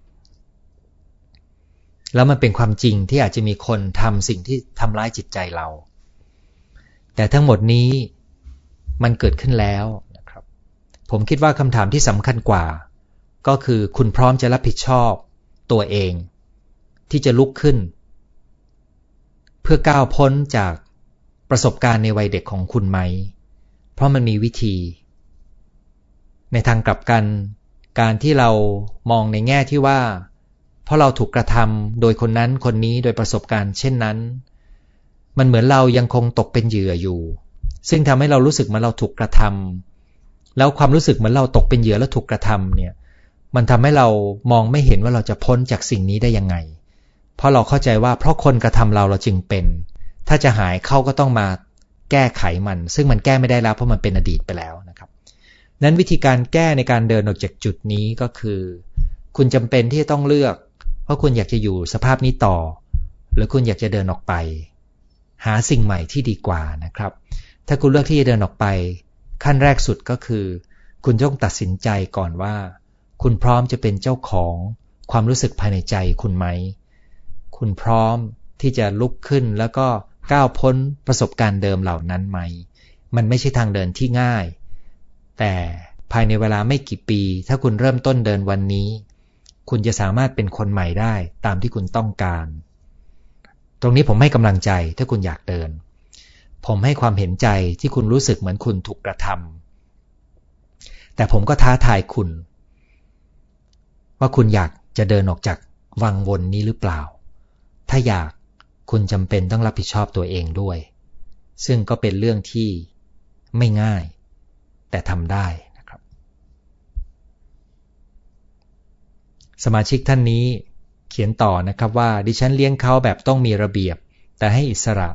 แล้วมันเป็นความจริงที่อาจจะมีคนทำสิ่งที่ทำร้ายจิตใจเราแต่ทั้งหมดนี้มันเกิดขึ้นแล้วนะครับผมคิดว่าคำถามที่สำคัญกว่าก็คือคุณพร้อมจะรับผิดชอบตัวเองที่จะลุกขึ้นเพื่อก้าวพ้นจากประสบการณ์ในวัยเด็กของคุณไหมเพราะมันมีวิธีในทางกลับกันการที่เรามองในแง่ที่ว่าเพราะเราถูกกระทำโดยคนนั้นคนนี้โดยประสบการณ์เช่นนั้นมันเหมือนเรายังคงตกเป็นเหยื่ออยู่ซึ่งทำให้เรารู้สึกเหมือนเราถูกกระทำแล้วความรู้สึกเหมือนเราตกเป็นเหยื่อแล้วถูกกระทำเนี่ยมันทำให้เรามองไม่เห็นว่าเราจะพ้นจากสิ่งนี้ได้ยังไงเพราะเราเข้าใจว่าเพราะคนกระทำเราเราจึงเป็นถ้าจะหายเขาก็ต้องมาแก้ไขมันซึ่งมันแก้ไม่ได้แล้วเพราะมันเป็นอดีตไปแล้วนะครับนั้นวิธีการแก้ในการเดินออกจากจุดนี้ก็คือคุณจำเป็นที่จะต้องเลือกว่าคุณอยากจะอยู่สภาพนี้ต่อหรือคุณอยากจะเดินออกไปหาสิ่งใหม่ที่ดีกว่านะครับถ้าคุณเลือกที่จะเดินออกไปขั้นแรกสุดก็คือคุณต้องตัดสินใจก่อนว่าคุณพร้อมจะเป็นเจ้าของความรู้สึกภายในใจคุณไหมคุณพร้อมที่จะลุกขึ้นแล้วก็ก้าวพ้นประสบการณ์เดิมเหล่านั้นไหมมันไม่ใช่ทางเดินที่ง่ายแต่ภายในเวลาไม่กี่ปีถ้าคุณเริ่มต้นเดินวันนี้คุณจะสามารถเป็นคนใหม่ได้ตามที่คุณต้องการตรงนี้ผมให้กำลังใจถ้าคุณอยากเดินผมให้ความเห็นใจที่คุณรู้สึกเหมือนคุณถูกกระทำแต่ผมก็ท้าทายคุณว่าคุณอยากจะเดินออกจากวังวนนี้หรือเปล่าถ้าอยากคุณจำเป็นต้องรับผิดชอบตัวเองด้วยซึ่งก็เป็นเรื่องที่ไม่ง่ายแต่ทำได้นะครับสมาชิกท่านนี้เขียนต่อนะครับว่าดิฉันเลี้ยงเขาแบบต้องมีระเบียบแต่ให้อิสระ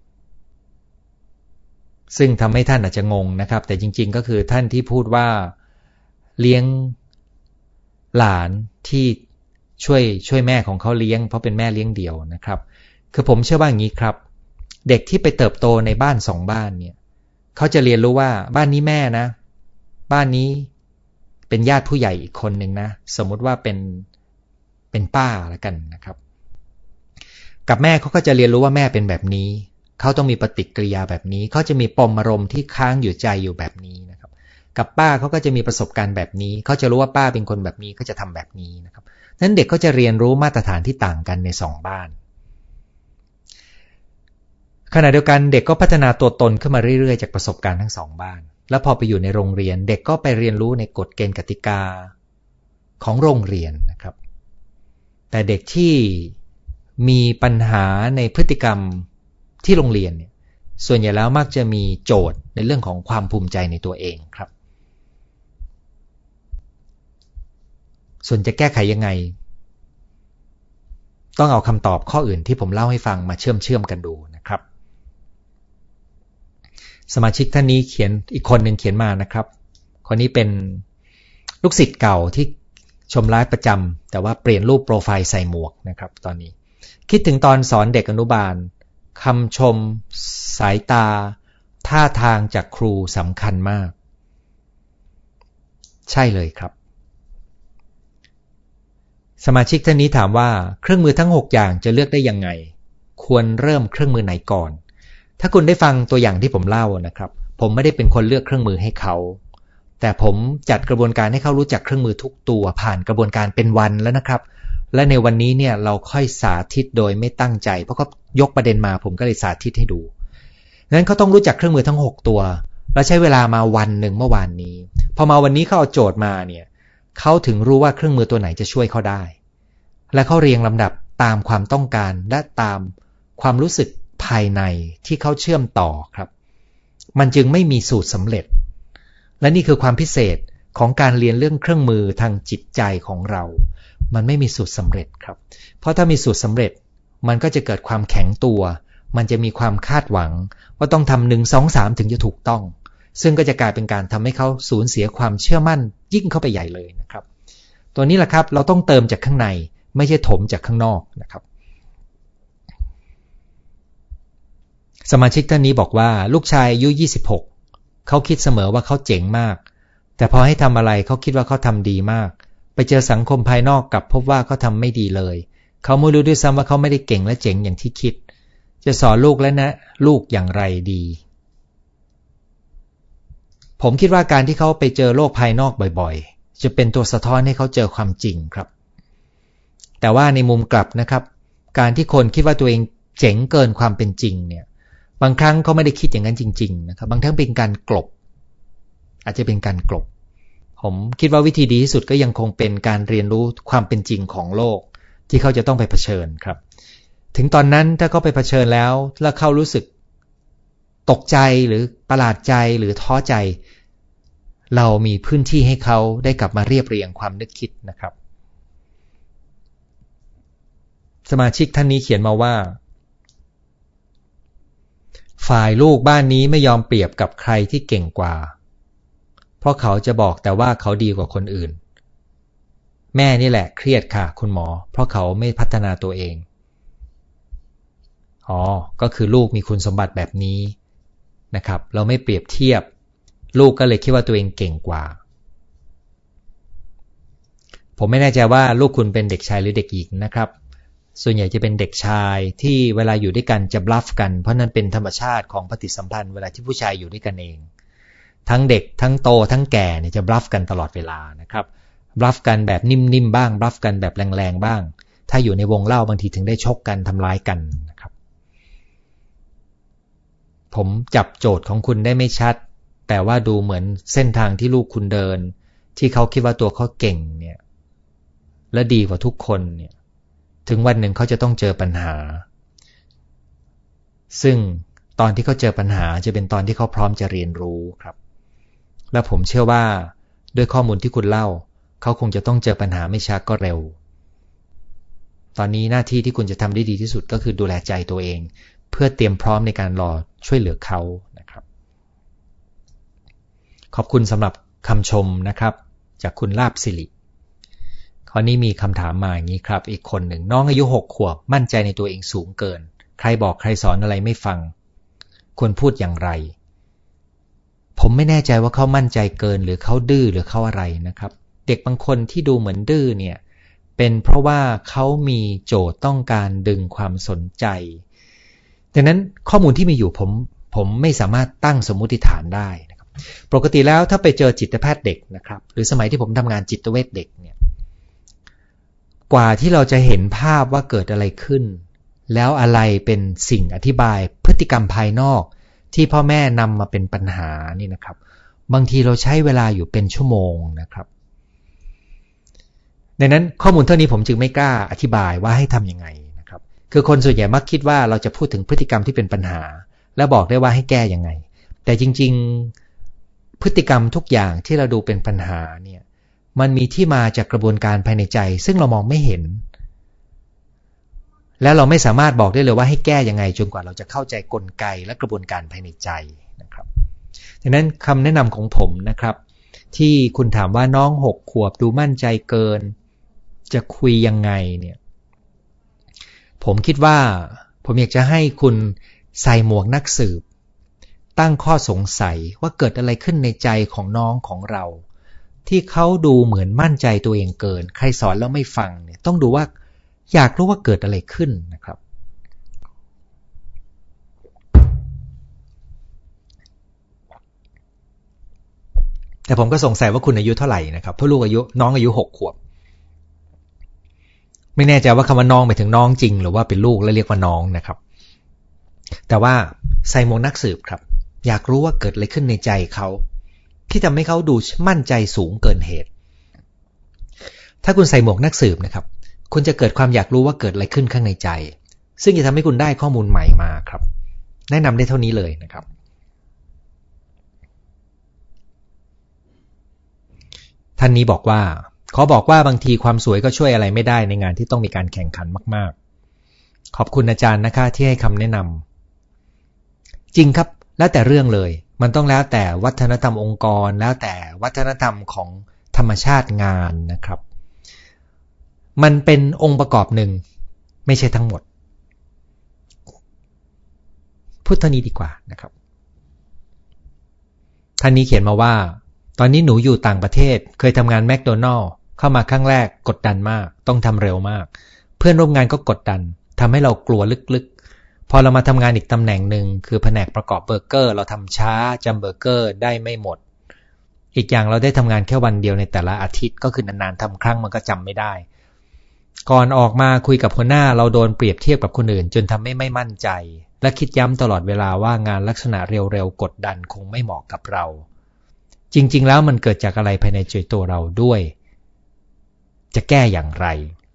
ซึ่งทำให้ท่านอาจจะงงนะครับแต่จริงๆก็คือท่านที่พูดว่าเลี้ยงหลานที่ช่วยช่วยแม่ของเขาเลี้ยงเพราะเป็นแม่เลี้ยงเดี่ยวนะครับคือผมเชื่อว่าอย่างนี้ครับเด็กที่ไปเติบโตในบ้านสองบ้านเนี่ยเขาจะเรียนรู้ว่าบ้านนี้แม่นะบ้านนี้เป็นญาติผู้ใหญ่อีกคนหนึ่งนะสมมุติว่าเป็นเป็นป้าละกันนะครับกับแม่เขาก็จะเรียนรู้ว่าแม่เป็นแบบนี้เขาต้องมีปฏิกิริยาแบบนี้เขาจะมีปมอารมณ์ที่ค้างอยู่ใจอยู่แบบนี้นะครับกับป้าเขาก็จะมีประสบการณ์แบบนี้เขาจะรู้ว่าป้าเป็นคนแบบนี้เขาจะทำแบบนี้นะครับนั้นเด็กก็จะเรียนรู้มาตรฐานที่ต่างกันในสองบ้านขณะเดียวกันเด็กก็พัฒนาตัวตนขึ้นมาเรื่อยๆจากประสบการณ์ทั้งสองบ้านแล้วพอไปอยู่ในโรงเรียนเด็กก็ไปเรียนรู้ในกฎเกณฑ์กติกาของโรงเรียนนะครับแต่เด็กที่มีปัญหาในพฤติกรรมที่โรงเรียนเนี่ยส่วนใหญ่แล้วมักจะมีโจทย์ในเรื่องของความภูมิใจในตัวเองครับส่วนจะแก้ไขยังไงต้องเอาคำตอบข้ออื่นที่ผมเล่าให้ฟังมาเชื่อมเชื่อมกันดูนะครับสมาชิกท่านนี้เขียนอีกคนหนึ่งเขียนมานะครับคนนี้เป็นลูกศิษย์เก่าที่ชมไลฟ์ประจำแต่ว่าเปลี่ยนรูปโปรไฟล์ใส่หมวกนะครับตอนนี้คิดถึงตอนสอนเด็กอนุบาลคำชมสายตาท่าทางจากครูสำคัญมากใช่เลยครับสมาชิกท่านนี้ถามว่าเครื่องมือทั้งหกอย่างจะเลือกได้ยังไงควรเริ่มเครื่องมือไหนก่อนถ้าคุณได้ฟังตัวอย่างที่ผมเล่านะครับผมไม่ได้เป็นคนเลือกเครื่องมือให้เขาแต่ผมจัดกระบวนการให้เขารู้จักเครื่องมือทุกตัวผ่านกระบวนการเป็นวันแล้วนะครับและในวันนี้เนี่ยเราค่อยสาธิตโดยไม่ตั้งใจเพราะเขายกประเด็นมาผมก็เลยสาธิตให้ดูงั้นเขาต้องรู้จักเครื่องมือทั้งหกตัวแล้วใช้เวลามาวันหนึ่งเมื่อวานนี้พอมาวันนี้เขาเอาโจทย์มาเนี่ยเขาถึงรู้ว่าเครื่องมือตัวไหนจะช่วยเขาได้และเขาเรียงลำดับตามความต้องการและตามความรู้สึกภายในที่เขาเชื่อมต่อครับมันจึงไม่มีสูตรสำเร็จและนี่คือความพิเศษของการเรียนเรื่องเครื่องมือทางจิตใจของเรามันไม่มีสูตรสำเร็จครับเพราะถ้ามีสูตรสำเร็จมันก็จะเกิดความแข็งตัวมันจะมีความคาดหวังว่าต้องทำหนึ่งสองสามถึงจะถูกต้องซึ่งก็จะกลายเป็นการทำให้เขาสูญเสียความเชื่อมั่นยิ่งเข้าไปใหญ่เลยนะครับตัวนี้แหละครับเราต้องเติมจากข้างในไม่ใช่ถมจากข้างนอกนะครับสมาชิกท่านนี้บอกว่าลูกชายอายุยี่สิบหกเขาคิดเสมอว่าเขาเจ๋งมากแต่พอให้ทำอะไรเขาคิดว่าเขาทำดีมากไปเจอสังคมภายนอกกลับพบว่าเขาทำไม่ดีเลยเขาไม่รู้ด้วยซ้ำว่าเขาไม่ได้เก่งและเจ๋งอย่างที่คิดจะสอนลูกและนะลูกอย่างไรดีผมคิดว่าการที่เขาไปเจอโลกภายนอกบ่อยๆจะเป็นตัวสะท้อนให้เขาเจอความจริงครับแต่ว่าในมุมกลับนะครับการที่คนคิดว่าตัวเองเจ๋งเกินความเป็นจริงเนี่ยบางครั้งเขาไม่ได้คิดอย่างนั้นจริงๆนะครับบางครั้งเป็นการกลบอาจจะเป็นการกลบผมคิดว่าวิธีดีที่สุดก็ยังคงเป็นการเรียนรู้ความเป็นจริงของโลกที่เขาจะต้องไปเผชิญครับถึงตอนนั้นถ้าเขาไปเผชิญแล้วแล้วเขารู้สึกตกใจหรือประหลาดใจหรือท้อใจเรามีพื้นที่ให้เขาได้กลับมาเรียบเรียงความนึกคิดนะครับสมาชิกท่านนี้เขียนมาว่าฝ่ายลูกบ้านนี้ไม่ยอมเปรียบกับใครที่เก่งกว่าเพราะเขาจะบอกแต่ว่าเขาดีกว่าคนอื่นแม่นี่แหละเครียดค่ะคุณหมอเพราะเขาไม่พัฒนาตัวเองอ๋อก็คือลูกมีคุณสมบัติแบบนี้นะครับเราไม่เปรียบเทียบลูกก็เลยคิดว่าตัวเองเก่งกว่าผมไม่แน่ใจว่าลูกคุณเป็นเด็กชายหรือเด็กหญิงนะครับส่วนใหญ่จะเป็นเด็กชายที่เวลาอยู่ด้วยกันจะบลัฟกันเพราะนั่นเป็นธรรมชาติของปฏิสัมพันธ์เวลาที่ผู้ชายอยู่ด้วยกันเองทั้งเด็กทั้งโตทั้งแก่เนี่ยจะบลัฟกันตลอดเวลานะครับบลัฟกันแบบนิ่มๆบ้างบลัฟกันแบบแรงๆบ้างถ้าอยู่ในวงเล่าบางทีถึงได้ชกกันทำร้ายกันนะครับผมจับโจทย์ของคุณได้ไม่ชัดแต่ว่าดูเหมือนเส้นทางที่ลูกคุณเดินที่เขาคิดว่าตัวเขาเก่งเนี่ยและดีกว่าทุกคนเนี่ยถึงวันหนึ่งเขาจะต้องเจอปัญหาซึ่งตอนที่เขาเจอปัญหาจะเป็นตอนที่เขาพร้อมจะเรียนรู้ครับและผมเชื่อว่าด้วยข้อมูลที่คุณเล่าเขาคงจะต้องเจอปัญหาไม่ช้าก็เร็วตอนนี้หน้าที่ที่คุณจะทำได้ดีที่สุดก็คือดูแลใจตัวเองเพื่อเตรียมพร้อมในการรอช่วยเหลือเขานะครับขอบคุณสำหรับคำชมนะครับจากคุณลาภสิริคราวนี้มีคำถามมาอย่างนี้ครับอีกคนหนึ่งน้องอายุหกขวบมั่นใจในตัวเองสูงเกินใครบอกใครสอนอะไรไม่ฟังควรพูดอย่างไรผมไม่แน่ใจว่าเขามั่นใจเกินหรือเขาดื้อหรือเขาอะไรนะครับเด็กบางคนที่ดูเหมือนดื้อเนี่ยเป็นเพราะว่าเขามีโจทย์ต้องการดึงความสนใจดังนั้นข้อมูลที่มีอยู่ผมผมไม่สามารถตั้งสมมุติฐานได้นะครับปกติแล้วถ้าไปเจอจิตแพทย์เด็กนะครับหรือสมัยที่ผมทำงานจิตเวชเด็กเนี่ยกว่าที่เราจะเห็นภาพว่าเกิดอะไรขึ้นแล้วอะไรเป็นสิ่งอธิบายพฤติกรรมภายนอกที่พ่อแม่นำมาเป็นปัญหานี่นะครับบางทีเราใช้เวลาอยู่เป็นชั่วโมงนะครับดังนั้นข้อมูลเท่านี้ผมจึงไม่กล้าอธิบายว่าให้ทำยังไงนะครับคือคนส่วนใหญ่มักคิดว่าเราจะพูดถึงพฤติกรรมที่เป็นปัญหาแล้วบอกได้ว่าให้แก้ยังไงแต่จริงๆพฤติกรรมทุกอย่างที่เราดูเป็นปัญหาเนี่ยมันมีที่มาจากกระบวนการภายในใจซึ่งเรามองไม่เห็นแล้วเราไม่สามารถบอกได้เลยว่าให้แก้ยังไงจนกว่าเราจะเข้าใจกลไกและกระบวนการภายในใจนะครับดังนั้นคำแนะนำของผมนะครับที่คุณถามว่าน้องหกขวบดูมั่นใจเกินจะคุยยังไงเนี่ยผมคิดว่าผมอยากจะให้คุณใส่หมวกนักสืบตั้งข้อสงสัยว่าเกิดอะไรขึ้นในใจของน้องของเราที่เขาดูเหมือนมั่นใจตัวเองเกินใครสอนแล้วไม่ฟังเนี่ยต้องดูว่าอยากรู้ว่าเกิดอะไรขึ้นนะครับแต่ผมก็สงสัยว่าคุณอายุเท่าไหร่นะครับเพราะลูกอายุน้องอายุหกขวบไม่แน่ใจว่าคำว่าน้องหมายถึงน้องจริงหรือว่าเป็นลูกแล้วเรียกว่าน้องนะครับแต่ว่าใส่หมวกนักสืบครับอยากรู้ว่าเกิดอะไรขึ้นในใจเขาที่ทำให้เขาดูมั่นใจสูงเกินเหตุถ้าคุณใส่หมวกนักสืบนะครับคุณจะเกิดความอยากรู้ว่าเกิดอะไรขึ้นข้างในใจซึ่งจะทำให้คุณได้ข้อมูลใหม่มาครับแนะนำได้เท่านี้เลยนะครับท่านนี้บอกว่าขอบอกว่าบางทีความสวยก็ช่วยอะไรไม่ได้ในงานที่ต้องมีการแข่งขันมากๆขอบคุณอาจารย์นะคะที่ให้คำแนะนำจริงครับแล้วแต่เรื่องเลยมันต้องแล้วแต่วัฒนธรรมองค์กรแล้วแต่วัฒนธรรมของธรรมชาติงานนะครับมันเป็นองค์ประกอบหนึ่งไม่ใช่ทั้งหมดพูดเท่านี้ดีกว่านะครับท่านนี้เขียนมาว่าตอนนี้หนูอยู่ต่างประเทศเคยทำงานแมคโดนัลด์เข้ามาครั้งแรกกดดันมากต้องทำเร็วมากเพื่อนร่วมงานก็กดดันทำให้เรากลัวลึกๆพอเรามาทำงานอีกตำแหน่งหนึ่งคือแผนกประกอบเบอร์เกอร์เราทำช้าจำเบอร์เกอร์ได้ไม่หมดอีกอย่างเราได้ทำงานแค่วันเดียวในแต่ละอาทิตย์ก็คือนานๆทำครั้งมันก็จำไม่ได้ก่อนออกมาคุยกับหัวหน้าเราโดนเปรียบเทียบกับคนอื่นจนทำให้ไม่มั่นใจและคิดย้ำตลอดเวลาว่างานลักษณะเร็วๆกดดันคงไม่เหมาะกับเราจริงๆแล้วมันเกิดจากอะไรภายในใจตัวเราด้วยจะแก้อย่างไร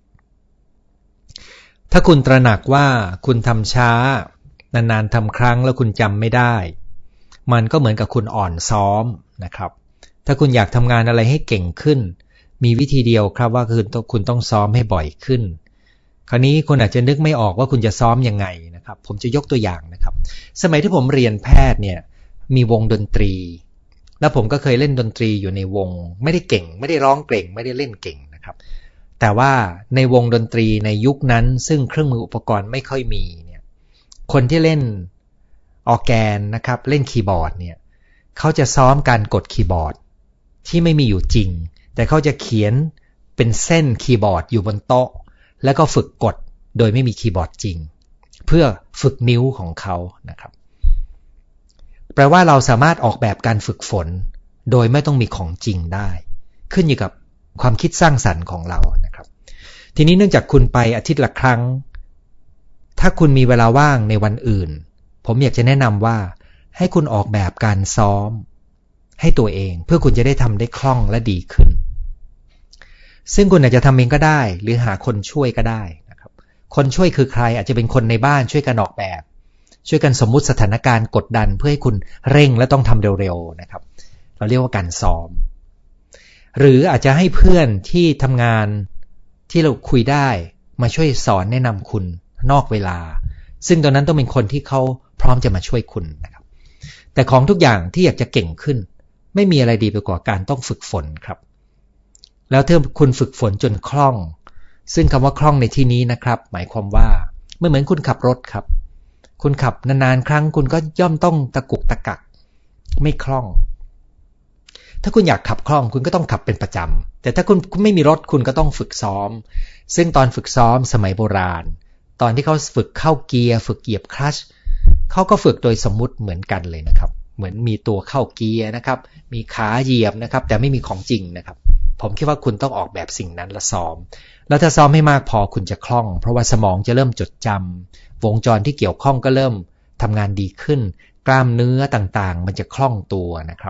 ถ้าคุณตระหนักว่าคุณทำช้านานๆทำครั้งแล้วคุณจำไม่ได้มันก็เหมือนกับคุณอ่อนซ้อมนะครับถ้าคุณอยากทำงานอะไรให้เก่งขึ้นมีวิธีเดียวครับว่าคือคุณต้องซ้อมให้บ่อยขึ้นคราวนี้คุณอาจจะนึกไม่ออกว่าคุณจะซ้อมยังไงนะครับผมจะยกตัวอย่างนะครับสมัยที่ผมเรียนแพทย์เนี่ยมีวงดนตรีแล้วผมก็เคยเล่นดนตรีอยู่ในวงไม่ได้เก่งไม่ได้ร้องเก่งไม่ได้เล่นเก่งนะครับแต่ว่าในวงดนตรีในยุคนั้นซึ่งเครื่องมืออุปกรณ์ไม่ค่อยมีเนี่ยคนที่เล่นออร์แกนนะครับเล่นคีย์บอร์ดเนี่ยเขาจะซ้อมการกดคีย์บอร์ดที่ไม่มีอยู่จริงแต่เขาจะเขียนเป็นเส้นคีย์บอร์ดอยู่บนโต๊ะแล้วก็ฝึกกดโดยไม่มีคีย์บอร์ดจริงเพื่อฝึกนิ้วของเขานะครับแปลว่าเราสามารถออกแบบการฝึกฝนโดยไม่ต้องมีของจริงได้ขึ้นอยู่กับความคิดสร้างสรรค์ของเรานะครับทีนี้เนื่องจากคุณไปอาทิตย์ละครั้งถ้าคุณมีเวลาว่างในวันอื่นผมอยากจะแนะนำว่าให้คุณออกแบบการซ้อมให้ตัวเองเพื่อคุณจะได้ทำได้คล่องและดีขึ้นซึ่งคุณอาจจะทำเองก็ได้หรือหาคนช่วยก็ได้นะครับคนช่วยคือใครอาจจะเป็นคนในบ้านช่วยกันออกแบบช่วยกันสมมุติสถานการณ์กดดันเพื่อให้คุณเร่งและต้องทำเร็วๆนะครับเราเรียกว่าการซ้อมหรืออาจจะให้เพื่อนที่ทำงานที่เราคุยได้มาช่วยสอนแนะนำคุณนอกเวลาซึ่งตอนนั้นต้องเป็นคนที่เขาพร้อมจะมาช่วยคุณนะครับแต่ของทุกอย่างที่อยากจะเก่งขึ้นไม่มีอะไรดีไปกว่าการต้องฝึกฝนครับแล้วถ้าคุณฝึกฝนจนคล่องซึ่งคำว่าคล่องในที่นี้นะครับหมายความว่าไม่เหมือนคุณขับรถครับคุณขับนานๆครั้งคุณก็ย่อมต้องตะกุกตะกักไม่คล่องถ้าคุณอยากขับคล่องคุณก็ต้องขับเป็นประจำแต่ถ้าคุณไม่มีรถคุณก็ต้องฝึกซ้อมซึ่งตอนฝึกซ้อมสมัยโบราณตอนที่เขาฝึกเข้าเกียร์ฝึกเหยียบคลัตช์เขาก็ฝึกโดยสมมุติเหมือนกันเลยนะครับเหมือนมีตัวเข้าเกียร์นะครับมีขาเหยียบนะครับแต่ไม่มีของจริงนะครับผมคิดว่าคุณต้องออกแบบสิ่งนั้นและซ้อมแล้วถ้าซ้อมให้มากพอคุณจะคล่องเพราะว่าสมองจะเริ่มจดจำวงจรที่เกี่ยวข้องก็เริ่มทำงานดีขึ้นกล้ามเนื้อต่างๆมันจะคล่องตัวนะครับ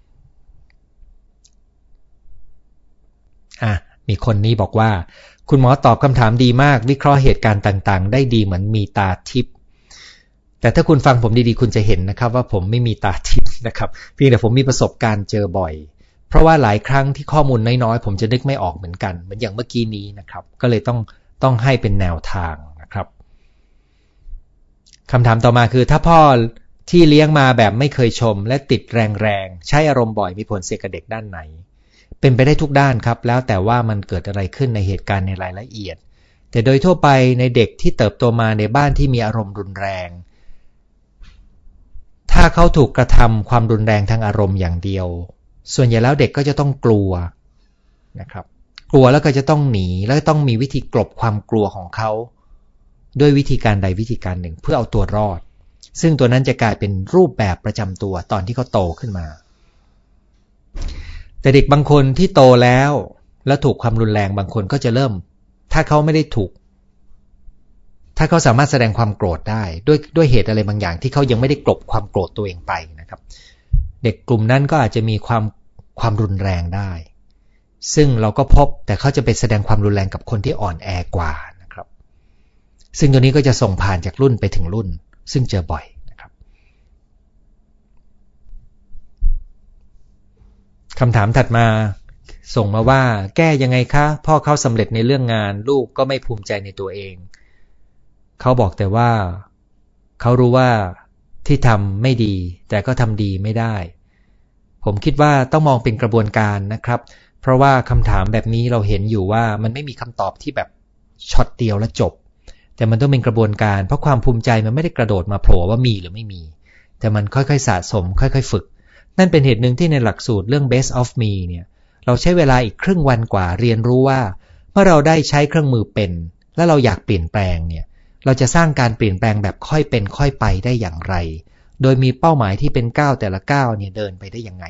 อ่ะมีคนนี้บอกว่าคุณหมอตอบคำถามดีมากวิเคราะห์เหตุการณ์ต่างๆได้ดีเหมือนมีตาทิพย์แต่ถ้าคุณฟังผมดีๆคุณจะเห็นนะครับว่าผมไม่มีตาทิพย์นะครับเพียงแต่ผมมีประสบการณ์เจอบ่อยเพราะว่าหลายครั้งที่ข้อมูลน้อยๆผมจะนึกไม่ออกเหมือนกันเหมือนอย่างเมื่อกี้นี้นะครับก็เลยต้องต้องให้เป็นแนวทางนะครับคำถามต่อมาคือถ้าพ่อที่เลี้ยงมาแบบไม่เคยชมและติดแรงๆใช้อารมณ์บ่อยมีผลเสียกับเด็กด้านไหนเป็นไปได้ทุกด้านครับแล้วแต่ว่ามันเกิดอะไรขึ้นในเหตุการณ์ในรายละเอียดแต่โดยทั่วไปในเด็กที่เติบโตมาในบ้านที่มีอารมณ์รุนแรงถ้าเขาถูกกระทำความรุนแรงทางอารมณ์อย่างเดียวส่วนใหญ่แล้วเด็กก็จะต้องกลัวนะครับกลัวแล้วก็จะต้องหนีแล้วต้องมีวิธีกลบความกลัวของเขาด้วยวิธีการใดวิธีการหนึ่งเพื่อเอาตัวรอดซึ่งตัวนั้นจะกลายเป็นรูปแบบประจำตัวตอนที่เขาโตขึ้นมาแต่เด็กบางคนที่โตแล้วแล้วถูกความรุนแรงบางคนก็จะเริ่มถ้าเขาไม่ได้ถูกถ้าเขาสามารถแสดงความโกรธได้ด้วยด้วยเหตุอะไรบางอย่างที่เขายังไม่ได้กลบความโกรธตัวเองไปนะครับเด็กกลุ่มนั้นก็อาจจะมีความความรุนแรงได้ซึ่งเราก็พบแต่เขาจะไปแสดงความรุนแรงกับคนที่อ่อนแอกว่านะครับซึ่งตัวนี้ก็จะส่งผ่านจากรุ่นไปถึงรุ่นซึ่งเจอบ่อยนะครับคำถามถัดมาส่งมาว่าแก้ยังไงคะพ่อเขาสำเร็จในเรื่องงานลูกก็ไม่ภูมิใจในตัวเองเขาบอกแต่ว่าเขารู้ว่าที่ทำไม่ดีแต่ก็ทำดีไม่ได้ผมคิดว่าต้องมองเป็นกระบวนการนะครับเพราะว่าคำถามแบบนี้เราเห็นอยู่ว่ามันไม่มีคำตอบที่แบบช็อตเดียวแล้วจบแต่มันต้องเป็นกระบวนการเพราะความภูมิใจมันไม่ได้กระโดดมาโผล่ว่ามีหรือไม่มีแต่มันค่อยๆสะสมค่อยๆฝึกนั่นเป็นเหตุหนึ่งที่ในหลักสูตรเรื่อง Best of Me เนี่ยเราใช้เวลาอีกครึ่งวันกว่าเรียนรู้ว่าเมื่อเราได้ใช้เครื่องมือเป็นและเราอยากเปลี่ยนแปลงเนี่ยเราจะสร้างการเปลี่ยนแปลงแบบค่อยเป็นค่อยไปได้อย่างไรโดยมีเป้าหมายที่เป็นก้าวแต่ละก้าวเนี่ยเดินไปได้ยังไง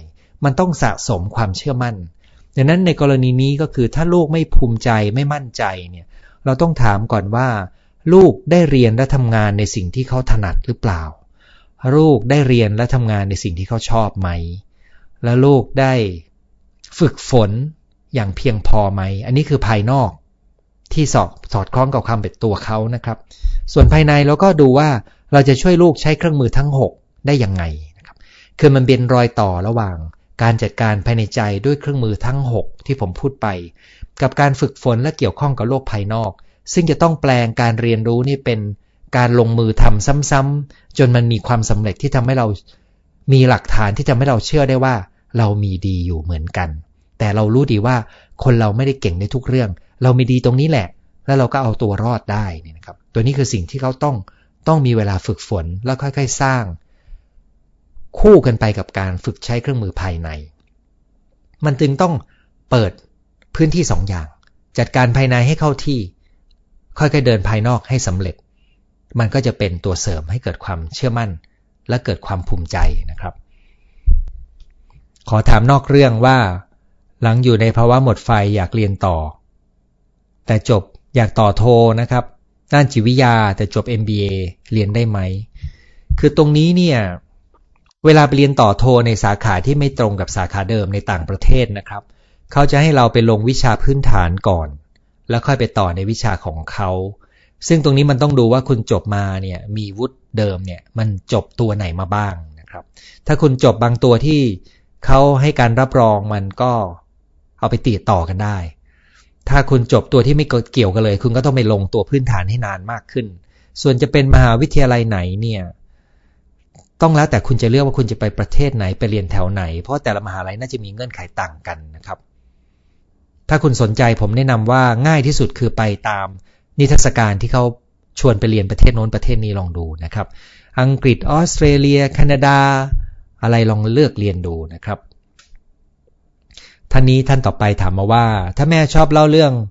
มันต้องสะสมความเชื่อมั่นดังนั้นในกรณีนี้ก็คือถ้าลูกไม่ภูมิใจไม่มั่นใจเนี่ยเราต้องถามก่อนว่าลูกได้เรียนและทำงานในสิ่งที่เขาถนัดหรือเปล่าลูกได้เรียนและทำงานในสิ่งที่เขาชอบไหมและลูกได้ฝึกฝนอย่างเพียงพอไหมอันนี้คือภายนอกที่สอดสอดคล้องกับความเป็นตัวเขานะครับส่วนภายในเราก็ดูว่าเราจะช่วยลูกใช้เครื่องมือทั้งหกได้ยังไงนะครับคือมันเป็นรอยต่อระหว่างการจัดการภายในใจด้วยเครื่องมือทั้งหกที่ผมพูดไปกับการฝึกฝนและเกี่ยวข้องกับโลกภายนอกซึ่งจะต้องแปลงการเรียนรู้นี่เป็นการลงมือทำซ้ำๆจนมันมีความสำเร็จที่ทำให้เรามีหลักฐานที่ทำให้เราเชื่อได้ว่าเรามีดีอยู่เหมือนกันแต่เรารู้ดีว่าคนเราไม่ได้เก่งในทุกเรื่องเรามีดีตรงนี้แหละแล้วเราก็เอาตัวรอดได้นี่นะครับตัวนี้คือสิ่งที่เขาต้องต้องมีเวลาฝึกฝนแล้วค่อยๆสร้างคู่กันไปกับการฝึกใช้เครื่องมือภายในมันจึงต้องเปิดพื้นที่สองอย่างจัดการภายในให้เข้าที่ค่อยๆเดินภายนอกให้สำเร็จมันก็จะเป็นตัวเสริมให้เกิดความเชื่อมั่นและเกิดความภูมิใจนะครับขอถามนอกเรื่องว่าหลังอยู่ในภาวะหมดไฟอยากเรียนต่อแต่จบอยากต่อโทนะครับด้านจิตวิทยาแต่จบ เอ็ม บี เอ เรียนได้ไหมคือตรงนี้เนี่ยเวลาไปเรียนต่อโทในสาขาที่ไม่ตรงกับสาขาเดิมในต่างประเทศนะครับเขาจะให้เราไปลงวิชาพื้นฐานก่อนแล้วค่อยไปต่อในวิชาของเขาซึ่งตรงนี้มันต้องดูว่าคุณจบมาเนี่ยมีวุฒิเดิมเนี่ยมันจบตัวไหนมาบ้างนะครับถ้าคุณจบบางตัวที่เขาให้การรับรองมันก็เอาไปติดต่อกันได้ถ้าคุณจบตัวที่ไม่เกี่ยวกันเลยคุณก็ต้องไปลงตัวพื้นฐานให้นานมากขึ้นส่วนจะเป็นมหาวิทยาลัยไหนเนี่ยต้องแล้วแต่คุณจะเลือกว่าคุณจะไปประเทศไหนไปเรียนแถวไหนเพราะแต่ละมหาลัยน่าจะมีเงื่อนไขต่างกันนะครับถ้าคุณสนใจผมแนะนำว่าง่ายที่สุดคือไปตามนิทรรศการที่เขาชวนไปเรียนประเทศโน้นประเทศนี้ลองดูนะครับอังกฤษออสเตรเลียแคนาดาอะไรลองเลือกเรียนดูนะครับท่านนี้ท่านต่อไปถามมาว่าถ้าแม่ชอบเล่าเรื่อง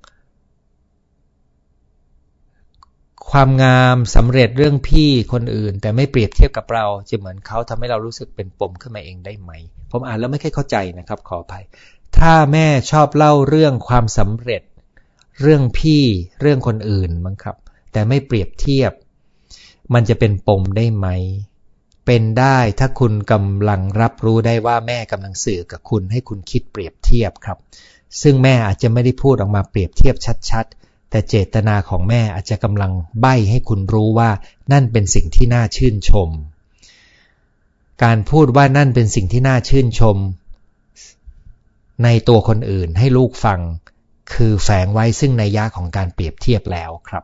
ความงามสำเร็จเรื่องพี่คนอื่นแต่ไม่เปรียบเทียบกับเราจะเหมือนเขาทำให้เรารู้สึกเป็นปมขึ้นมาเองได้ไหมผมอ่านแล้วไม่ค่อยเข้าใจนะครับขออภัยถ้าแม่ชอบเล่าเรื่องความสำเร็จเรื่องพี่เรื่องคนอื่นมั้งครับแต่ไม่เปรียบเทียบมันจะเป็นปมได้ไหมเป็นได้ถ้าคุณกำลังรับรู้ได้ว่าแม่กำลังสื่อกับคุณให้คุณคิดเปรียบเทียบครับซึ่งแม่อาจจะไม่ได้พูดออกมาเปรียบเทียบชัดๆแต่เจตนาของแม่อาจจะกำลังใบ้ให้คุณรู้ว่านั่นเป็นสิ่งที่น่าชื่นชมการพูดว่านั่นเป็นสิ่งที่น่าชื่นชมในตัวคนอื่นให้ลูกฟังคือแฝงไว้ซึ่งนัยยะของการเปรียบเทียบแล้วครับ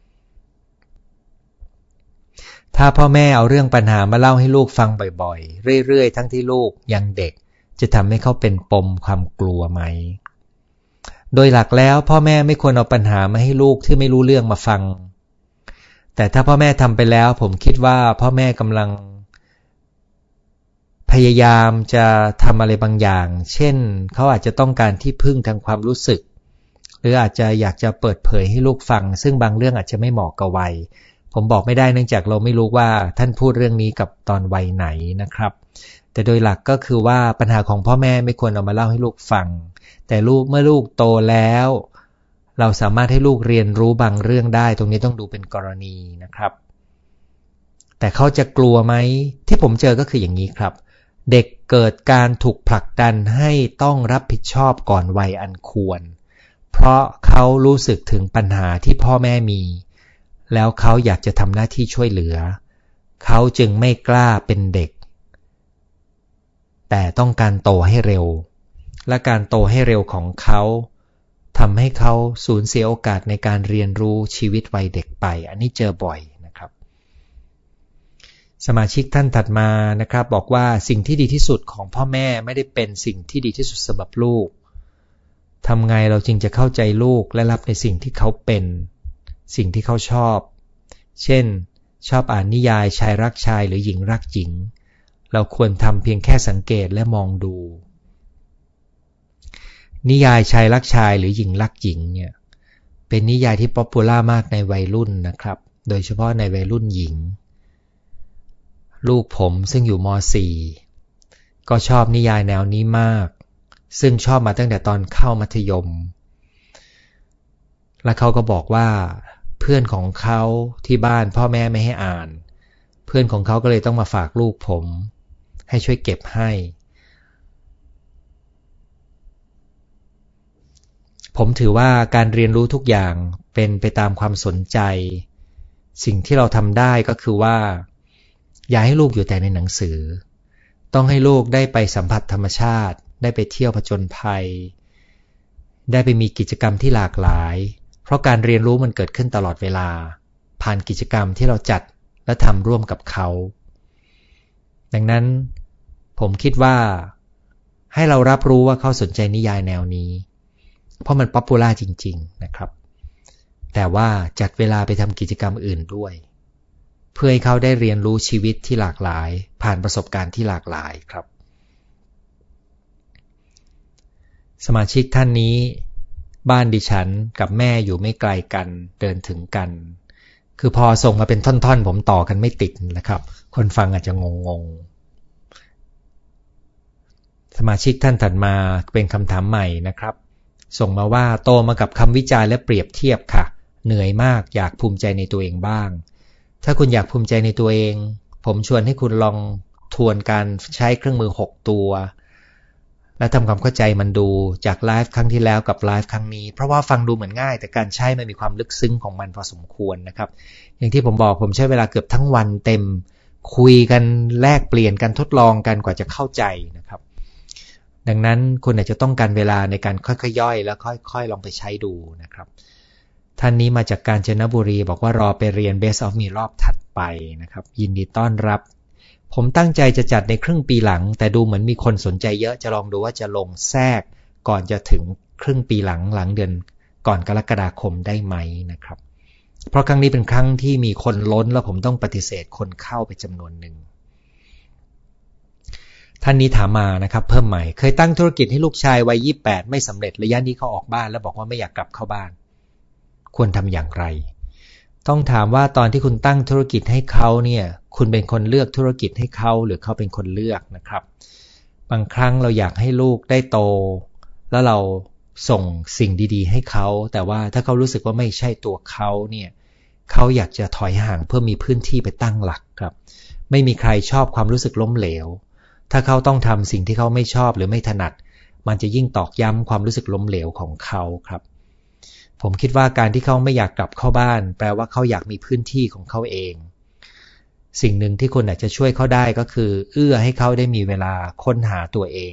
ถ้าพ่อแม่เอาเรื่องปัญหามาเล่าให้ลูกฟังบ่อยๆเรื่อยๆทั้งที่ลูกยังเด็กจะทำให้เขาเป็นปมความกลัวไหมโดยหลักแล้วพ่อแม่ไม่ควรเอาปัญหามาให้ลูกที่ไม่รู้เรื่องมาฟังแต่ถ้าพ่อแม่ทำไปแล้วผมคิดว่าพ่อแม่กำลังพยายามจะทำอะไรบางอย่างเช่นเขาอาจจะต้องการที่พึ่งทางความรู้สึกหรืออาจจะอยากจะเปิดเผยให้ลูกฟังซึ่งบางเรื่องอาจจะไม่เหมาะกับวัยผมบอกไม่ได้เนื่องจากเราไม่รู้ว่าท่านพูดเรื่องนี้กับตอนวัยไหนนะครับแต่โดยหลักก็คือว่าปัญหาของพ่อแม่ไม่ควรเอามาเล่าให้ลูกฟังแต่ลูกเมื่อลูกโตแล้วเราสามารถให้ลูกเรียนรู้บางเรื่องได้ตรงนี้ต้องดูเป็นกรณีนะครับแต่เขาจะกลัวไหมที่ผมเจอก็คืออย่างนี้ครับเด็กเกิดการถูกผลักดันให้ต้องรับผิดชอบก่อนวัยอันควรเพราะเขารู้สึกถึงปัญหาที่พ่อแม่มีแล้วเขาอยากจะทำหน้าที่ช่วยเหลือเขาจึงไม่กล้าเป็นเด็กแต่ต้องการโตให้เร็วและการโตให้เร็วของเขาทำให้เขาสูญเสียโอกาสในการเรียนรู้ชีวิตวัยเด็กไปอันนี้เจอบ่อยนะครับสมาชิกท่านถัดมานะครับบอกว่าสิ่งที่ดีที่สุดของพ่อแม่ไม่ได้เป็นสิ่งที่ดีที่สุดสำหรับลูกทำไงเราจึงจะเข้าใจลูกและรับในสิ่งที่เขาเป็นสิ่งที่เขาชอบเช่นชอบอ่านนิยายชายรักชายหรือหญิงรักหญิงเราควรทำเพียงแค่สังเกตและมองดูนิยายชายรักชายหรือหญิงรักหญิงเนี่ยเป็นนิยายที่ป๊อปปูล่ามากในวัยรุ่นนะครับโดยเฉพาะในวัยรุ่นหญิงลูกผมซึ่งอยู่ม.สี่ก็ชอบนิยายแนวนี้มากซึ่งชอบมาตั้งแต่ตอนเข้ามัธยมและเขาก็บอกว่าเพื่อนของเขาที่บ้านพ่อแม่ไม่ให้อ่านเพื่อนของเขาก็เลยต้องมาฝากลูกผมให้ช่วยเก็บให้ผมถือว่าการเรียนรู้ทุกอย่างเป็นไปตามความสนใจสิ่งที่เราทำได้ก็คือว่าอย่าให้ลูกอยู่แต่ในหนังสือต้องให้ลูกได้ไปสัมผัสธรรมชาติได้ไปเที่ยวผจญภัยได้ไปมีกิจกรรมที่หลากหลายเพราะการเรียนรู้มันเกิดขึ้นตลอดเวลาผ่านกิจกรรมที่เราจัดและทำร่วมกับเขาดังนั้นผมคิดว่าให้เรารับรู้ว่าเขาสนใจนิยายแนวนี้เพราะมันป๊อปปูล่าจริงๆนะครับแต่ว่าจัดเวลาไปทำกิจกรรมอื่นด้วยเพื่อให้เขาได้เรียนรู้ชีวิตที่หลากหลายผ่านประสบการณ์ที่หลากหลายครับสมาชิกท่านนี้บ้านดิฉันกับแม่อยู่ไม่ไกลกันเดินถึงกันคือพอส่งมาเป็นท่อนๆผมต่อกันไม่ติดนะครับคนฟังอาจจะงงๆสมาชิกท่านถัดมาเป็นคำถามใหม่นะครับส่งมาว่าโตมากับคำวิจารณ์และเปรียบเทียบค่ะเหนื่อยมากอยากภูมิใจในตัวเองบ้างถ้าคุณอยากภูมิใจในตัวเองผมชวนให้คุณลองทวนการใช้เครื่องมือหกตัวและทำความเข้าใจมันดูจากไลฟ์ครั้งที่แล้วกับไลฟ์ครั้งนี้เพราะว่าฟังดูเหมือนง่ายแต่การใช้มันมีความลึกซึ้งของมันพอสมควรนะครับอย่างที่ผมบอกผมใช้เวลาเกือบทั้งวันเต็มคุยกันแลกเปลี่ยนกันทดลองกันกว่าจะเข้าใจนะครับดังนั้นคุณอาจจะต้องการเวลาในการค่อยๆย่อยแล้วค่อยๆลองไปใช้ดูนะครับท่านนี้มาจากกาญจนบุรีบอกว่ารอไปเรียน Best of Me รอบถัดไปนะครับยินดีต้อนรับผมตั้งใจจะจัดในครึ่งปีหลังแต่ดูเหมือนมีคนสนใจเยอะจะลองดูว่าจะลงแทรกก่อนจะถึงครึ่งปีหลังหลังเดือนก่อนกรกฎาคมได้ไหมนะครับเพราะครั้งนี้เป็นครั้งที่มีคนล้นแล้วผมต้องปฏิเสธคนเข้าไปจำนวนหนึ่งท่านนี้ถามมานะครับเพิ่มใหม่เคยตั้งธุรกิจให้ลูกชายวัยยี่สิบแปดไม่สำเร็จระยะนี้เขาออกบ้านแล้วบอกว่าไม่อยากกลับเข้าบ้านควรทำอย่างไรต้องถามว่าตอนที่คุณตั้งธุรกิจให้เขาเนี่ยคุณเป็นคนเลือกธุรกิจให้เขาหรือเขาเป็นคนเลือกนะครับบางครั้งเราอยากให้ลูกได้โตแล้วเราส่งสิ่งดีๆให้เขาแต่ว่าถ้าเขารู้สึกว่าไม่ใช่ตัวเขาเนี่ยเขาอยากจะถอยห่างเพื่อมีพื้นที่ไปตั้งหลักครับไม่มีใครชอบความรู้สึกล้มเหลวถ้าเขาต้องทำสิ่งที่เขาไม่ชอบหรือไม่ถนัดมันจะยิ่งตอกย้ำความรู้สึกล้มเหลวของเขาครับผมคิดว่าการที่เขาไม่อยากกลับเข้าบ้านแปลว่าเขาอยากมีพื้นที่ของเขาเองสิ่งหนึ่งที่คุณอาจจะช่วยเขาได้ก็คือเอื้อให้เขาได้มีเวลาค้นหาตัวเอง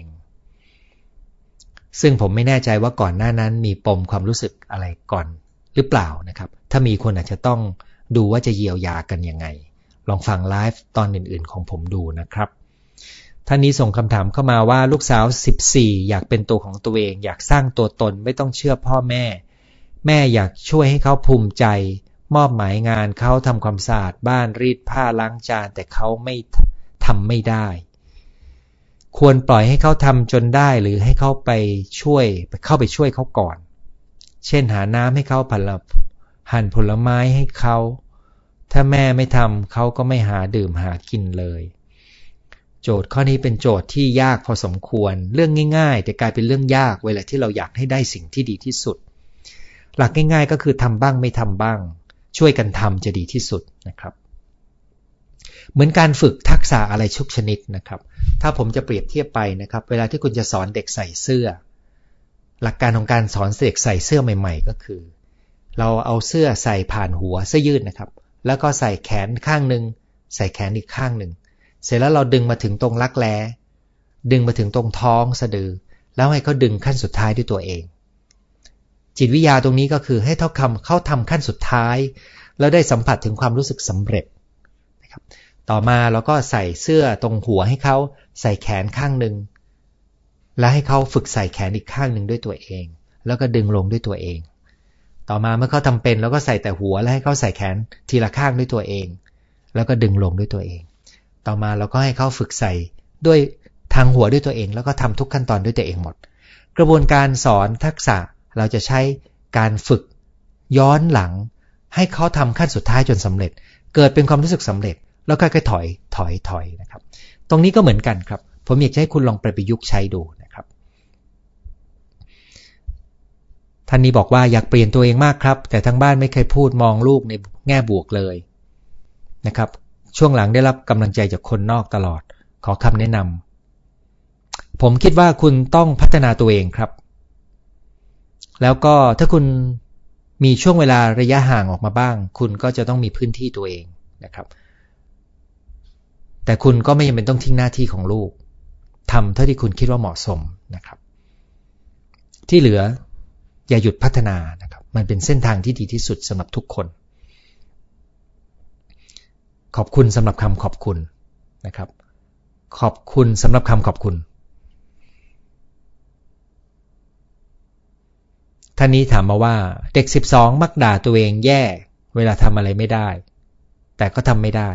ซึ่งผมไม่แน่ใจว่าก่อนหน้านั้นมีปมความรู้สึกอะไรก่อนหรือเปล่านะครับถ้ามีคนอาจจะต้องดูว่าจะเยียวยากันยังไงลองฟังไลฟ์ตอนอื่นๆของผมดูนะครับท่านนี้ส่งคำถามเข้ามาว่าลูกสาวสิบสี่อยากเป็นตัวของตัวเองอยากสร้างตัวตนไม่ต้องเชื่อพ่อแม่แม่อยากช่วยให้เขาภูมิใจมอบหมายงานเขาทำความสะอาดบ้านรีดผ้าล้างจานแต่เขาไม่ทำไม่ได้ควรปล่อยให้เขาทำจนได้หรือให้เขาไปช่วยเข้าไปช่วยเขาก่อนเช่นหาน้ำให้เขาหั่นผลไม้ให้เขาถ้าแม่ไม่ทำเขาก็ไม่หาดื่มหากินเลยโจทย์ข้อนี้เป็นโจทย์ที่ยากพอสมควรเรื่องง่ายๆแต่กลายเป็นเรื่องยากเวลาที่เราอยากให้ได้สิ่งที่ดีที่สุดหลักง่ายๆก็คือทำบ้างไม่ทำบ้างช่วยกันทำจะดีที่สุดนะครับเหมือนการฝึกทักษะอะไรทุกชนิดนะครับถ้าผมจะเปรียบเทียบไปนะครับเวลาที่คุณจะสอนเด็กใส่เสื้อหลักการของการสอนเด็กใส่เสื้อใหม่ๆก็คือเราเอาเสื้อใส่ผ่านหัวเสื้อยืดนะครับแล้วก็ใส่แขนข้างนึงใส่แขนอีกข้างนึงเสร็จแล้วเราดึงมาถึงตรงรักแร้ดึงมาถึงตรงท้องสะดือแล้วให้เขาดึงขั้นสุดท้ายด้วยตัวเองจิตวิทยาตรงนี้ก็คือให้เขาทำเขาทำขั้นสุดท้ายแล้วได้สัมผัสถึงความรู้สึกสำเร็จนะครับต่อมาเราก็ใส่เสื้อตรงหัวให้เขาใส่แขนข้างหนึ่งแล้วให้เขาฝึกใส่แขนอีกข้างหนึ่งด้วยตัวเองแล้วก็ดึงลงด้วยตัวเองต่อมาเมื่อเขาทำเป็นแล้วก็ใส่แต่หัวแล้วให้เขาใส่แขนทีละข้างด้วยตัวเองแล้วก็ดึงลงด้วยตัวเองต่อมาเราก็ให้เขาฝึกใส่ด้วยทางหัวด้วยตัวเองแล้วก็ทำทุกขั้นตอนด้วยตัวเองหมดกระบวนการสอนทักษะเราจะใช้การฝึกย้อนหลังให้เขาทำขั้นสุดท้ายจนสำเร็จเกิดเป็นความรู้สึกสำเร็จแล้วค่อยๆถอยถอยถอยนะครับตรงนี้ก็เหมือนกันครับผมอยากให้คุณลองไปประยุกต์ใช้ดูนะครับท่านนี้บอกว่าอยากเปลี่ยนตัวเองมากครับแต่ทั้งบ้านไม่เคยพูดมองลูกในแง่บวกเลยนะครับช่วงหลังได้รับกำลังใจจากคนนอกตลอดขอคำแนะนำผมคิดว่าคุณต้องพัฒนาตัวเองครับแล้วก็ถ้าคุณมีช่วงเวลาระยะห่างออกมาบ้างคุณก็จะต้องมีพื้นที่ตัวเองนะครับแต่คุณก็ไม่จำเป็นต้องทิ้งหน้าที่ของลูกทำเท่าที่คุณคิดว่าเหมาะสมนะครับที่เหลืออย่าหยุดพัฒนานะครับมันเป็นเส้นทางที่ดีที่สุดสำหรับทุกคนขอบคุณสำหรับคำขอบคุณนะครับขอบคุณสำหรับคำขอบคุณท่านนี้ถามมาว่าเด็กสิบสองมักด่าตัวเองแย่เวลาทำอะไรไม่ได้แต่ก็ทำไม่ได้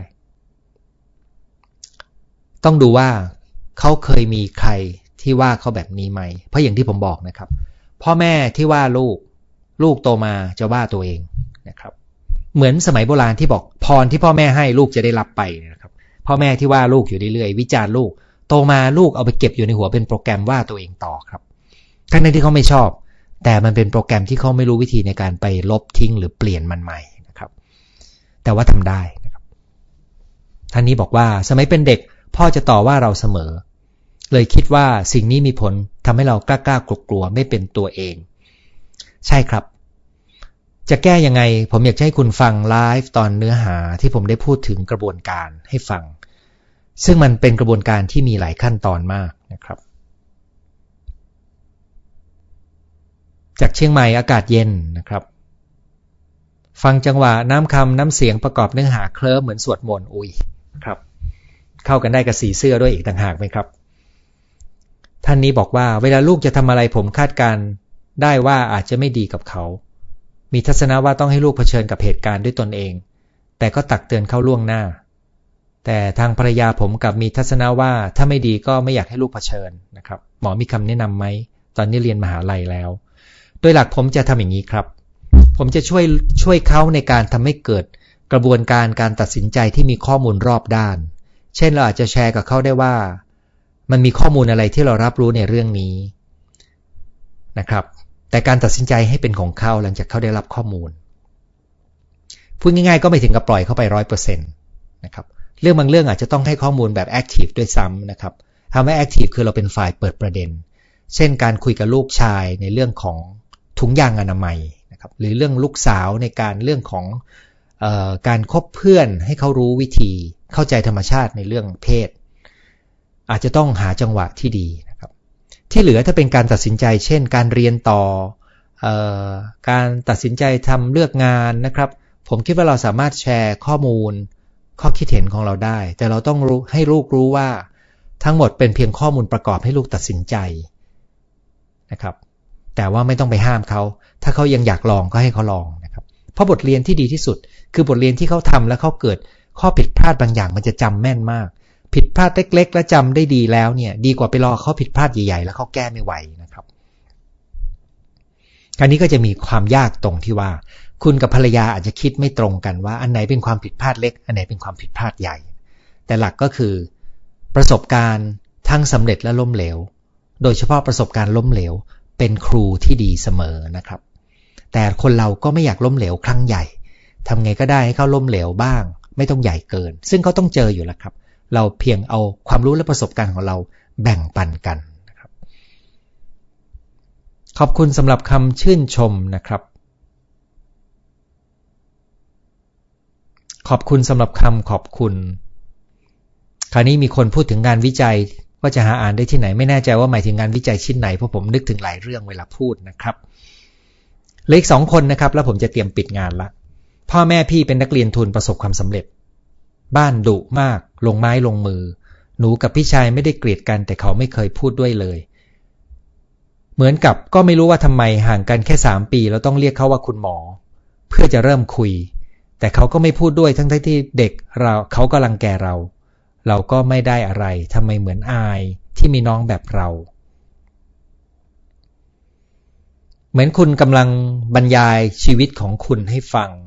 ต้องดูว่าเขาเคยมีใครที่ว่าเขาแบบนี้ไหมเพราะอย่างที่ผมบอกนะครับพ่อแม่ที่ว่าลูกลูกโตมาจะว่าตัวเองนะครับเหมือนสมัยโบราณที่บอกพรที่พ่อแม่ให้ลูกจะได้รับไปนะครับพ่อแม่ที่ว่าลูกอยู่เรื่อยๆวิจารณ์ลูกโตมาลูกเอาไปเก็บอยู่ในหัวเป็นโปรแกรมว่าตัวเองต่อครับทั้งนั้นที่เขาไม่ชอบแต่มันเป็นโปรแกรมที่เขาไม่รู้วิธีในการไปลบทิ้งหรือเปลี่ยนมันใหม่นะครับแต่ว่าทำได้นะครับท่านนี้บอกว่าสมัยเป็นเด็กพ่อจะต่อว่าเราเสมอเลยคิดว่าสิ่งนี้มีผลทำให้เรากล้ากลัวๆไม่เป็นตัวเองใช่ครับจะแก้ยังไงผมอยากให้คุณฟังไลฟ์ตอนเนื้อหาที่ผมได้พูดถึงกระบวนการให้ฟังซึ่งมันเป็นกระบวนการที่มีหลายขั้นตอนมากนะครับจากเชียงใหม่อากาศเย็นนะครับฟังจังหวะน้ำคำน้ำเสียงประกอบเนื้อหาเคลิ้มเหมือนสวดมนต์อุ้ยครับเข้ากันได้กับสีเสื้อด้วยอีกต่างหากไหมครับท่านนี้บอกว่าเวลาลูกจะทำอะไรผมคาดการได้ว่าอาจจะไม่ดีกับเขามีทัศนะว่าต้องให้ลูกเผชิญกับเหตุการณ์ด้วยตนเองแต่ก็ตักเตือนเขาล่วงหน้าแต่ทางภรรยาผมกับมีทัศนะว่าถ้าไม่ดีก็ไม่อยากให้ลูกเผชิญนะครับหมอมีคำแนะนำไหมตอนนี้เรียนมหาลัยแล้วโดยหลักผมจะทำอย่างนี้ครับผมจะช่วยช่วยเขาในการทำให้เกิดกระบวนการการตัดสินใจที่มีข้อมูลรอบด้านเช่นเราอาจจะแชร์กับเขาได้ว่ามันมีข้อมูลอะไรที่เรารับรู้ในเรื่องนี้นะครับแต่การตัดสินใจให้เป็นของเขาหลังจากเขาได้รับข้อมูลพูดง่ายๆก็ไม่ถึงกับปล่อยเข้าไป ร้อยเปอร์เซ็นต์ นะครับเรื่องบางเรื่องอาจจะต้องให้ข้อมูลแบบ active ด้วยซ้ำนะครับทำให้ active คือเราเป็นฝ่ายเปิดประเด็นเช่นการคุยกับลูกชายในเรื่องของถุงยางอนามัยนะครับหรือเรื่องลูกสาวในการเรื่องของเอ่อการคบเพื่อนให้เขารู้วิธีเข้าใจธรรมชาติในเรื่องเพศอาจจะต้องหาจังหวะที่ดีนะครับที่เหลือถ้าเป็นการตัดสินใจเช่นการเรียนต่อเอ่อการตัดสินใจทำเลือกงานนะครับผมคิดว่าเราสามารถแชร์ข้อมูลข้อคิดเห็นของเราได้แต่เราต้องรู้ให้ลูกรู้ว่าทั้งหมดเป็นเพียงข้อมูลประกอบให้ลูกตัดสินใจนะครับแต่ว่าไม่ต้องไปห้ามเขาถ้าเขายังอยากลองก็ให้เขาลองนะครับเพราะบทเรียนที่ดีที่สุดคือบทเรียนที่เขาทำแล้วเขาเกิดข้อผิดพลาดบางอย่างมันจะจำแม่นมากผิดพลาดเล็กๆแล้วจำได้ดีแล้วเนี่ยดีกว่าไปรอเขาผิดพลาดใหญ่ๆแล้วเขาแก้ไม่ไหวนะครับการนี้ก็จะมีความยากตรงที่ว่าคุณกับภรรยาอาจจะคิดไม่ตรงกันว่าอันไหนเป็นความผิดพลาดเล็กอันไหนเป็นความผิดพลาดใหญ่แต่หลักก็คือประสบการณ์ทั้งสำเร็จและล้มเหลวโดยเฉพาะประสบการณ์ล้มเหลวเป็นครูที่ดีเสมอนะครับแต่คนเราก็ไม่อยากล้มเหลวครั้งใหญ่ทำไงก็ได้ให้เขาล้มเหลวบ้างไม่ต้องใหญ่เกินซึ่งเขาต้องเจออยู่แล้วครับเราเพียงเอาความรู้และประสบการณ์ของเราแบ่งปันกันนะครับขอบคุณสำหรับคำชื่นชมนะครับขอบคุณสำหรับคำขอบคุณคราวนี้มีคนพูดถึงงานวิจัยว่าจะหาอ่านได้ที่ไหนไม่แน่ใจว่าหมายถึงงานวิจัยชิ้นไหนเพราะผมนึกถึงหลายเรื่องเวลาพูดนะครับเหลืออีกสองคนนะครับแล้วผมจะเตรียมปิดงานละพ่อแม่พี่เป็นนักเรียนทุนประสบความสำเร็จบ้านดุมากลงไม้ลงมือหนูกับพี่ชายไม่ได้เกลียดกันแต่เขาไม่เคยพูดด้วยเลยเหมือนกับก็ไม่รู้ว่าทำไมห่างกันแค่สามปีเราต้องเรียกเขาว่าคุณหมอเพื่อจะเริ่มคุยแต่เขาก็ไม่พูดด้วยทั้งที่เด็กเราเขาก็รังแกเราเราก็ไม่ได้อะไรทำไมเหมือนอายที่มีน้องแบบเราเหมือนคุณกำลังบรรยายชีวิตของคุณให้ฟัง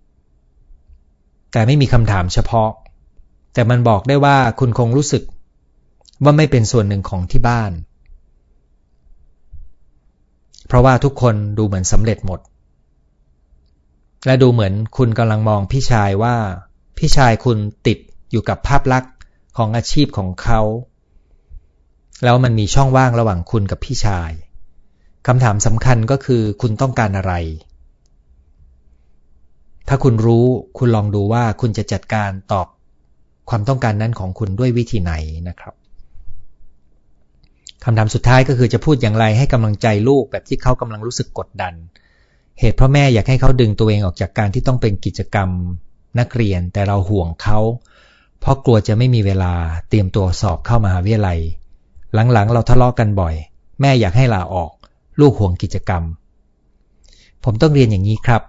แต่ไม่มีคำถามเฉพาะแต่มันบอกได้ว่าคุณคงรู้สึกว่าไม่เป็นส่วนหนึ่งของที่บ้านเพราะว่าทุกคนดูเหมือนสำเร็จหมดและดูเหมือนคุณกำลังมองพี่ชายว่าพี่ชายคุณติดอยู่กับภาพลักษณ์ของอาชีพของเขาแล้วมันมีช่องว่างระหว่างคุณกับพี่ชายคำถามสำคัญก็คือคุณต้องการอะไรถ้าคุณรู้คุณลองดูว่าคุณจะจัดการตอบความต้องการนั้นของคุณด้วยวิธีไหนนะครับคำถามสุดท้ายก็คือจะพูดอย่างไรให้กำลังใจลูกแบบที่เขากำลังรู้สึกกดดันเหตุเพราะแม่อยากให้เขาดึงตัวเองออกจากการที่ต้องเป็นกิจกรรมนักเรียนแต่เราห่วงเขาเพราะกลัวจะไม่มีเวลาเตรียมตัวสอบเข้ามหาวิทยาลัยหลังๆเราทะเลาะกันบ่อยแม่อยากให้ลาออกลูกห่วงกิจกรรมผมต้องเรียนอย่างนี้ครับ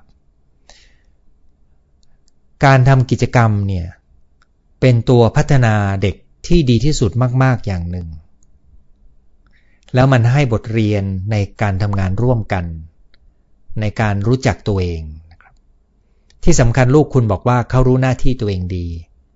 การทำกิจกรรมเนี่ยเป็นตัวพัฒนาเด็กที่ดีที่สุดมากๆอย่างหนึ่งแล้วมันให้บทเรียนในการทำงานร่วมกันในการรู้จักตัวเองนะครับที่สำคัญลูกคุณบอกว่าเขารู้หน้าที่ตัวเองดี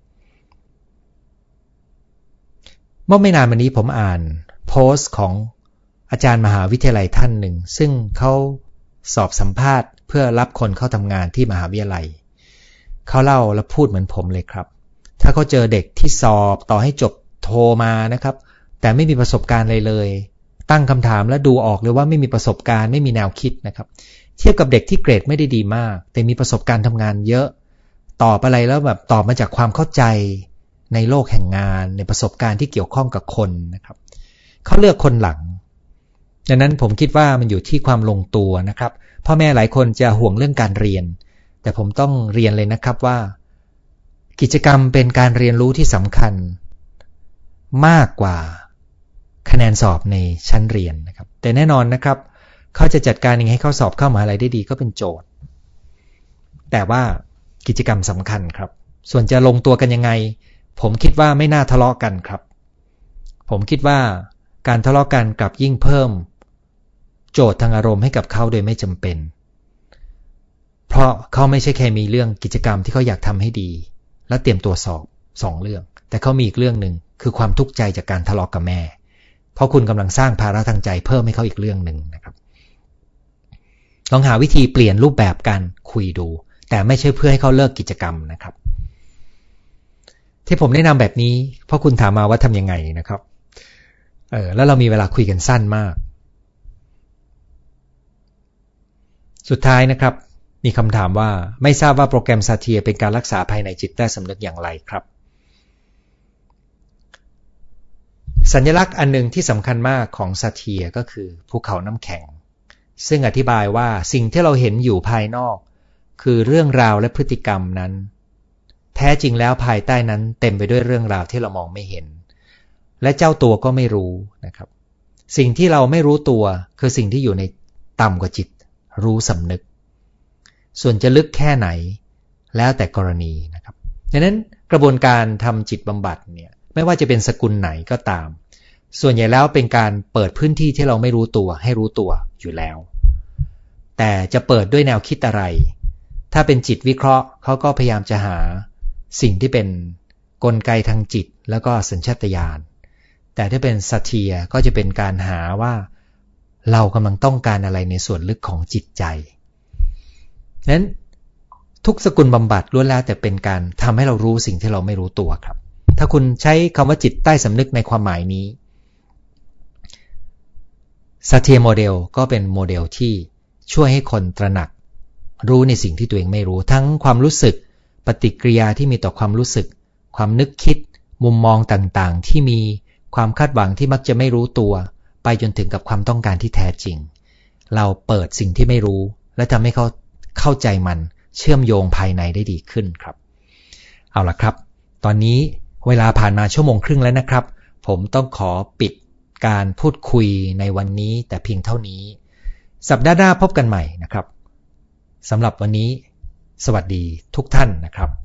เมื่อไม่นานมานี้ผมอ่านโพสต์ของอาจารย์มหาวิทยาลัยท่านหนึ่งซึ่งเขาสอบสัมภาษณ์เพื่อรับคนเข้าทำงานที่มหาวิทยาลัยเขาเล่าและพูดเหมือนผมเลยครับถ้าเขาเจอเด็กที่สอบต่อให้จบโทมานะครับแต่ไม่มีประสบการณ์เลยเลยตั้งคำถามและดูออกเลยว่าไม่มีประสบการณ์ไม่มีแนวคิดนะครับเทียบกับเด็กที่เกรดไม่ได้ดีมากแต่มีประสบการณ์ทำงานเยอะตอบอะไรแล้วแบบตอบมาจากความเข้าใจในโลกแห่งงานในประสบการณ์ที่เกี่ยวข้องกับคนนะครับเขาเลือกคนหลังดังนั้นผมคิดว่ามันอยู่ที่ความลงตัวนะครับพ่อแม่หลายคนจะห่วงเรื่องการเรียนแต่ผมต้องเรียนเลยนะครับว่ากิจกรรมเป็นการเรียนรู้ที่สำคัญมากกว่าคะแนนสอบในชั้นเรียนนะครับแต่แน่นอนนะครับเขาจะจัดการยังไงให้เขาสอบเข้ามหาวิทยาลัยได้ดีก็เป็นโจทย์แต่ว่ากิจกรรมสำคัญครับส่วนจะลงตัวกันยังไงผมคิดว่าไม่น่าทะเลาะกันครับผมคิดว่าการทะเลาะกันกลับยิ่งเพิ่มโจทย์ทางอารมณ์ให้กับเขาโดยไม่จำเป็นเพราะเขาไม่ใช่แค่มีเรื่องกิจกรรมที่เขาอยากทำให้ดีและเตรียมตัวสอบสองเรื่องแต่เขามีอีกเรื่องหนึ่งคือความทุกข์ใจจากการทะเลาะกับแม่เพราะคุณกำลังสร้างภาระทางใจเพิ่มให้เขาอีกเรื่องหนึ่งนะครับลองหาวิธีเปลี่ยนรูปแบบการคุยดูแต่ไม่ใช่เพื่อให้เขาเลิกกิจกรรมนะครับที่ผมแนะนำแบบนี้เพราะคุณถามมาว่าทำยังไงนะครับเออแล้วเรามีเวลาคุยกันสั้นมากสุดท้ายนะครับมีคำถามว่าไม่ทราบว่าโปรแกรมซาเทียเป็นการรักษาภายในจิตใต้สำนึกอย่างไรครับสัญลักษณ์อันหนึ่งที่สำคัญมากของซาเทียก็คือภูเขาน้ำแข็งซึ่งอธิบายว่าสิ่งที่เราเห็นอยู่ภายนอกคือเรื่องราวและพฤติกรรมนั้นแท้จริงแล้วภายใต้นั้นเต็มไปด้วยเรื่องราวที่เรามองไม่เห็นและเจ้าตัวก็ไม่รู้นะครับสิ่งที่เราไม่รู้ตัวคือสิ่งที่อยู่ในต่ำกว่าจิตรู้สำนึกส่วนจะลึกแค่ไหนแล้วแต่กรณีนะครับดังนั้นกระบวนการทำจิตบำบัดเนี่ยไม่ว่าจะเป็นสกุลไหนก็ตามส่วนใหญ่แล้วเป็นการเปิดพื้นที่ที่เราไม่รู้ตัวให้รู้ตัวอยู่แล้วแต่จะเปิดด้วยแนวคิดอะไรถ้าเป็นจิตวิเคราะห์เขาก็พยายามจะหาสิ่งที่เป็นกลไกทางจิตแล้วก็สัญชาตญาณแต่ถ้าเป็นซาเทียก็จะเป็นการหาว่าเรากำลังต้องการอะไรในส่วนลึกของจิตใจนั้นทุกสกุลบำบัดล้วนแล้วแต่เป็นการทำให้เรารู้สิ่งที่เราไม่รู้ตัวครับถ้าคุณใช้คำว่าจิตใต้สำนึกในความหมายนี้ซาเทียโมเดลก็เป็นโมเดลที่ช่วยให้คนตระหนักรู้ในสิ่งที่ตัวเองไม่รู้ทั้งความรู้สึกปฏิกิริยาที่มีต่อความรู้สึกความนึกคิดมุมมองต่างๆที่มีความคาดหวังที่มักจะไม่รู้ตัวไปจนถึงกับความต้องการที่แท้จริงเราเปิดสิ่งที่ไม่รู้และทำให้เขาเข้าใจมันเชื่อมโยงภายในได้ดีขึ้นครับเอาล่ะครับตอนนี้เวลาผ่านมาชั่วโมงครึ่งแล้วนะครับผมต้องขอปิดการพูดคุยในวันนี้แต่เพียงเท่านี้สัปดาห์หน้าพบกันใหม่นะครับสำหรับวันนี้สวัสดีทุกท่านนะครับ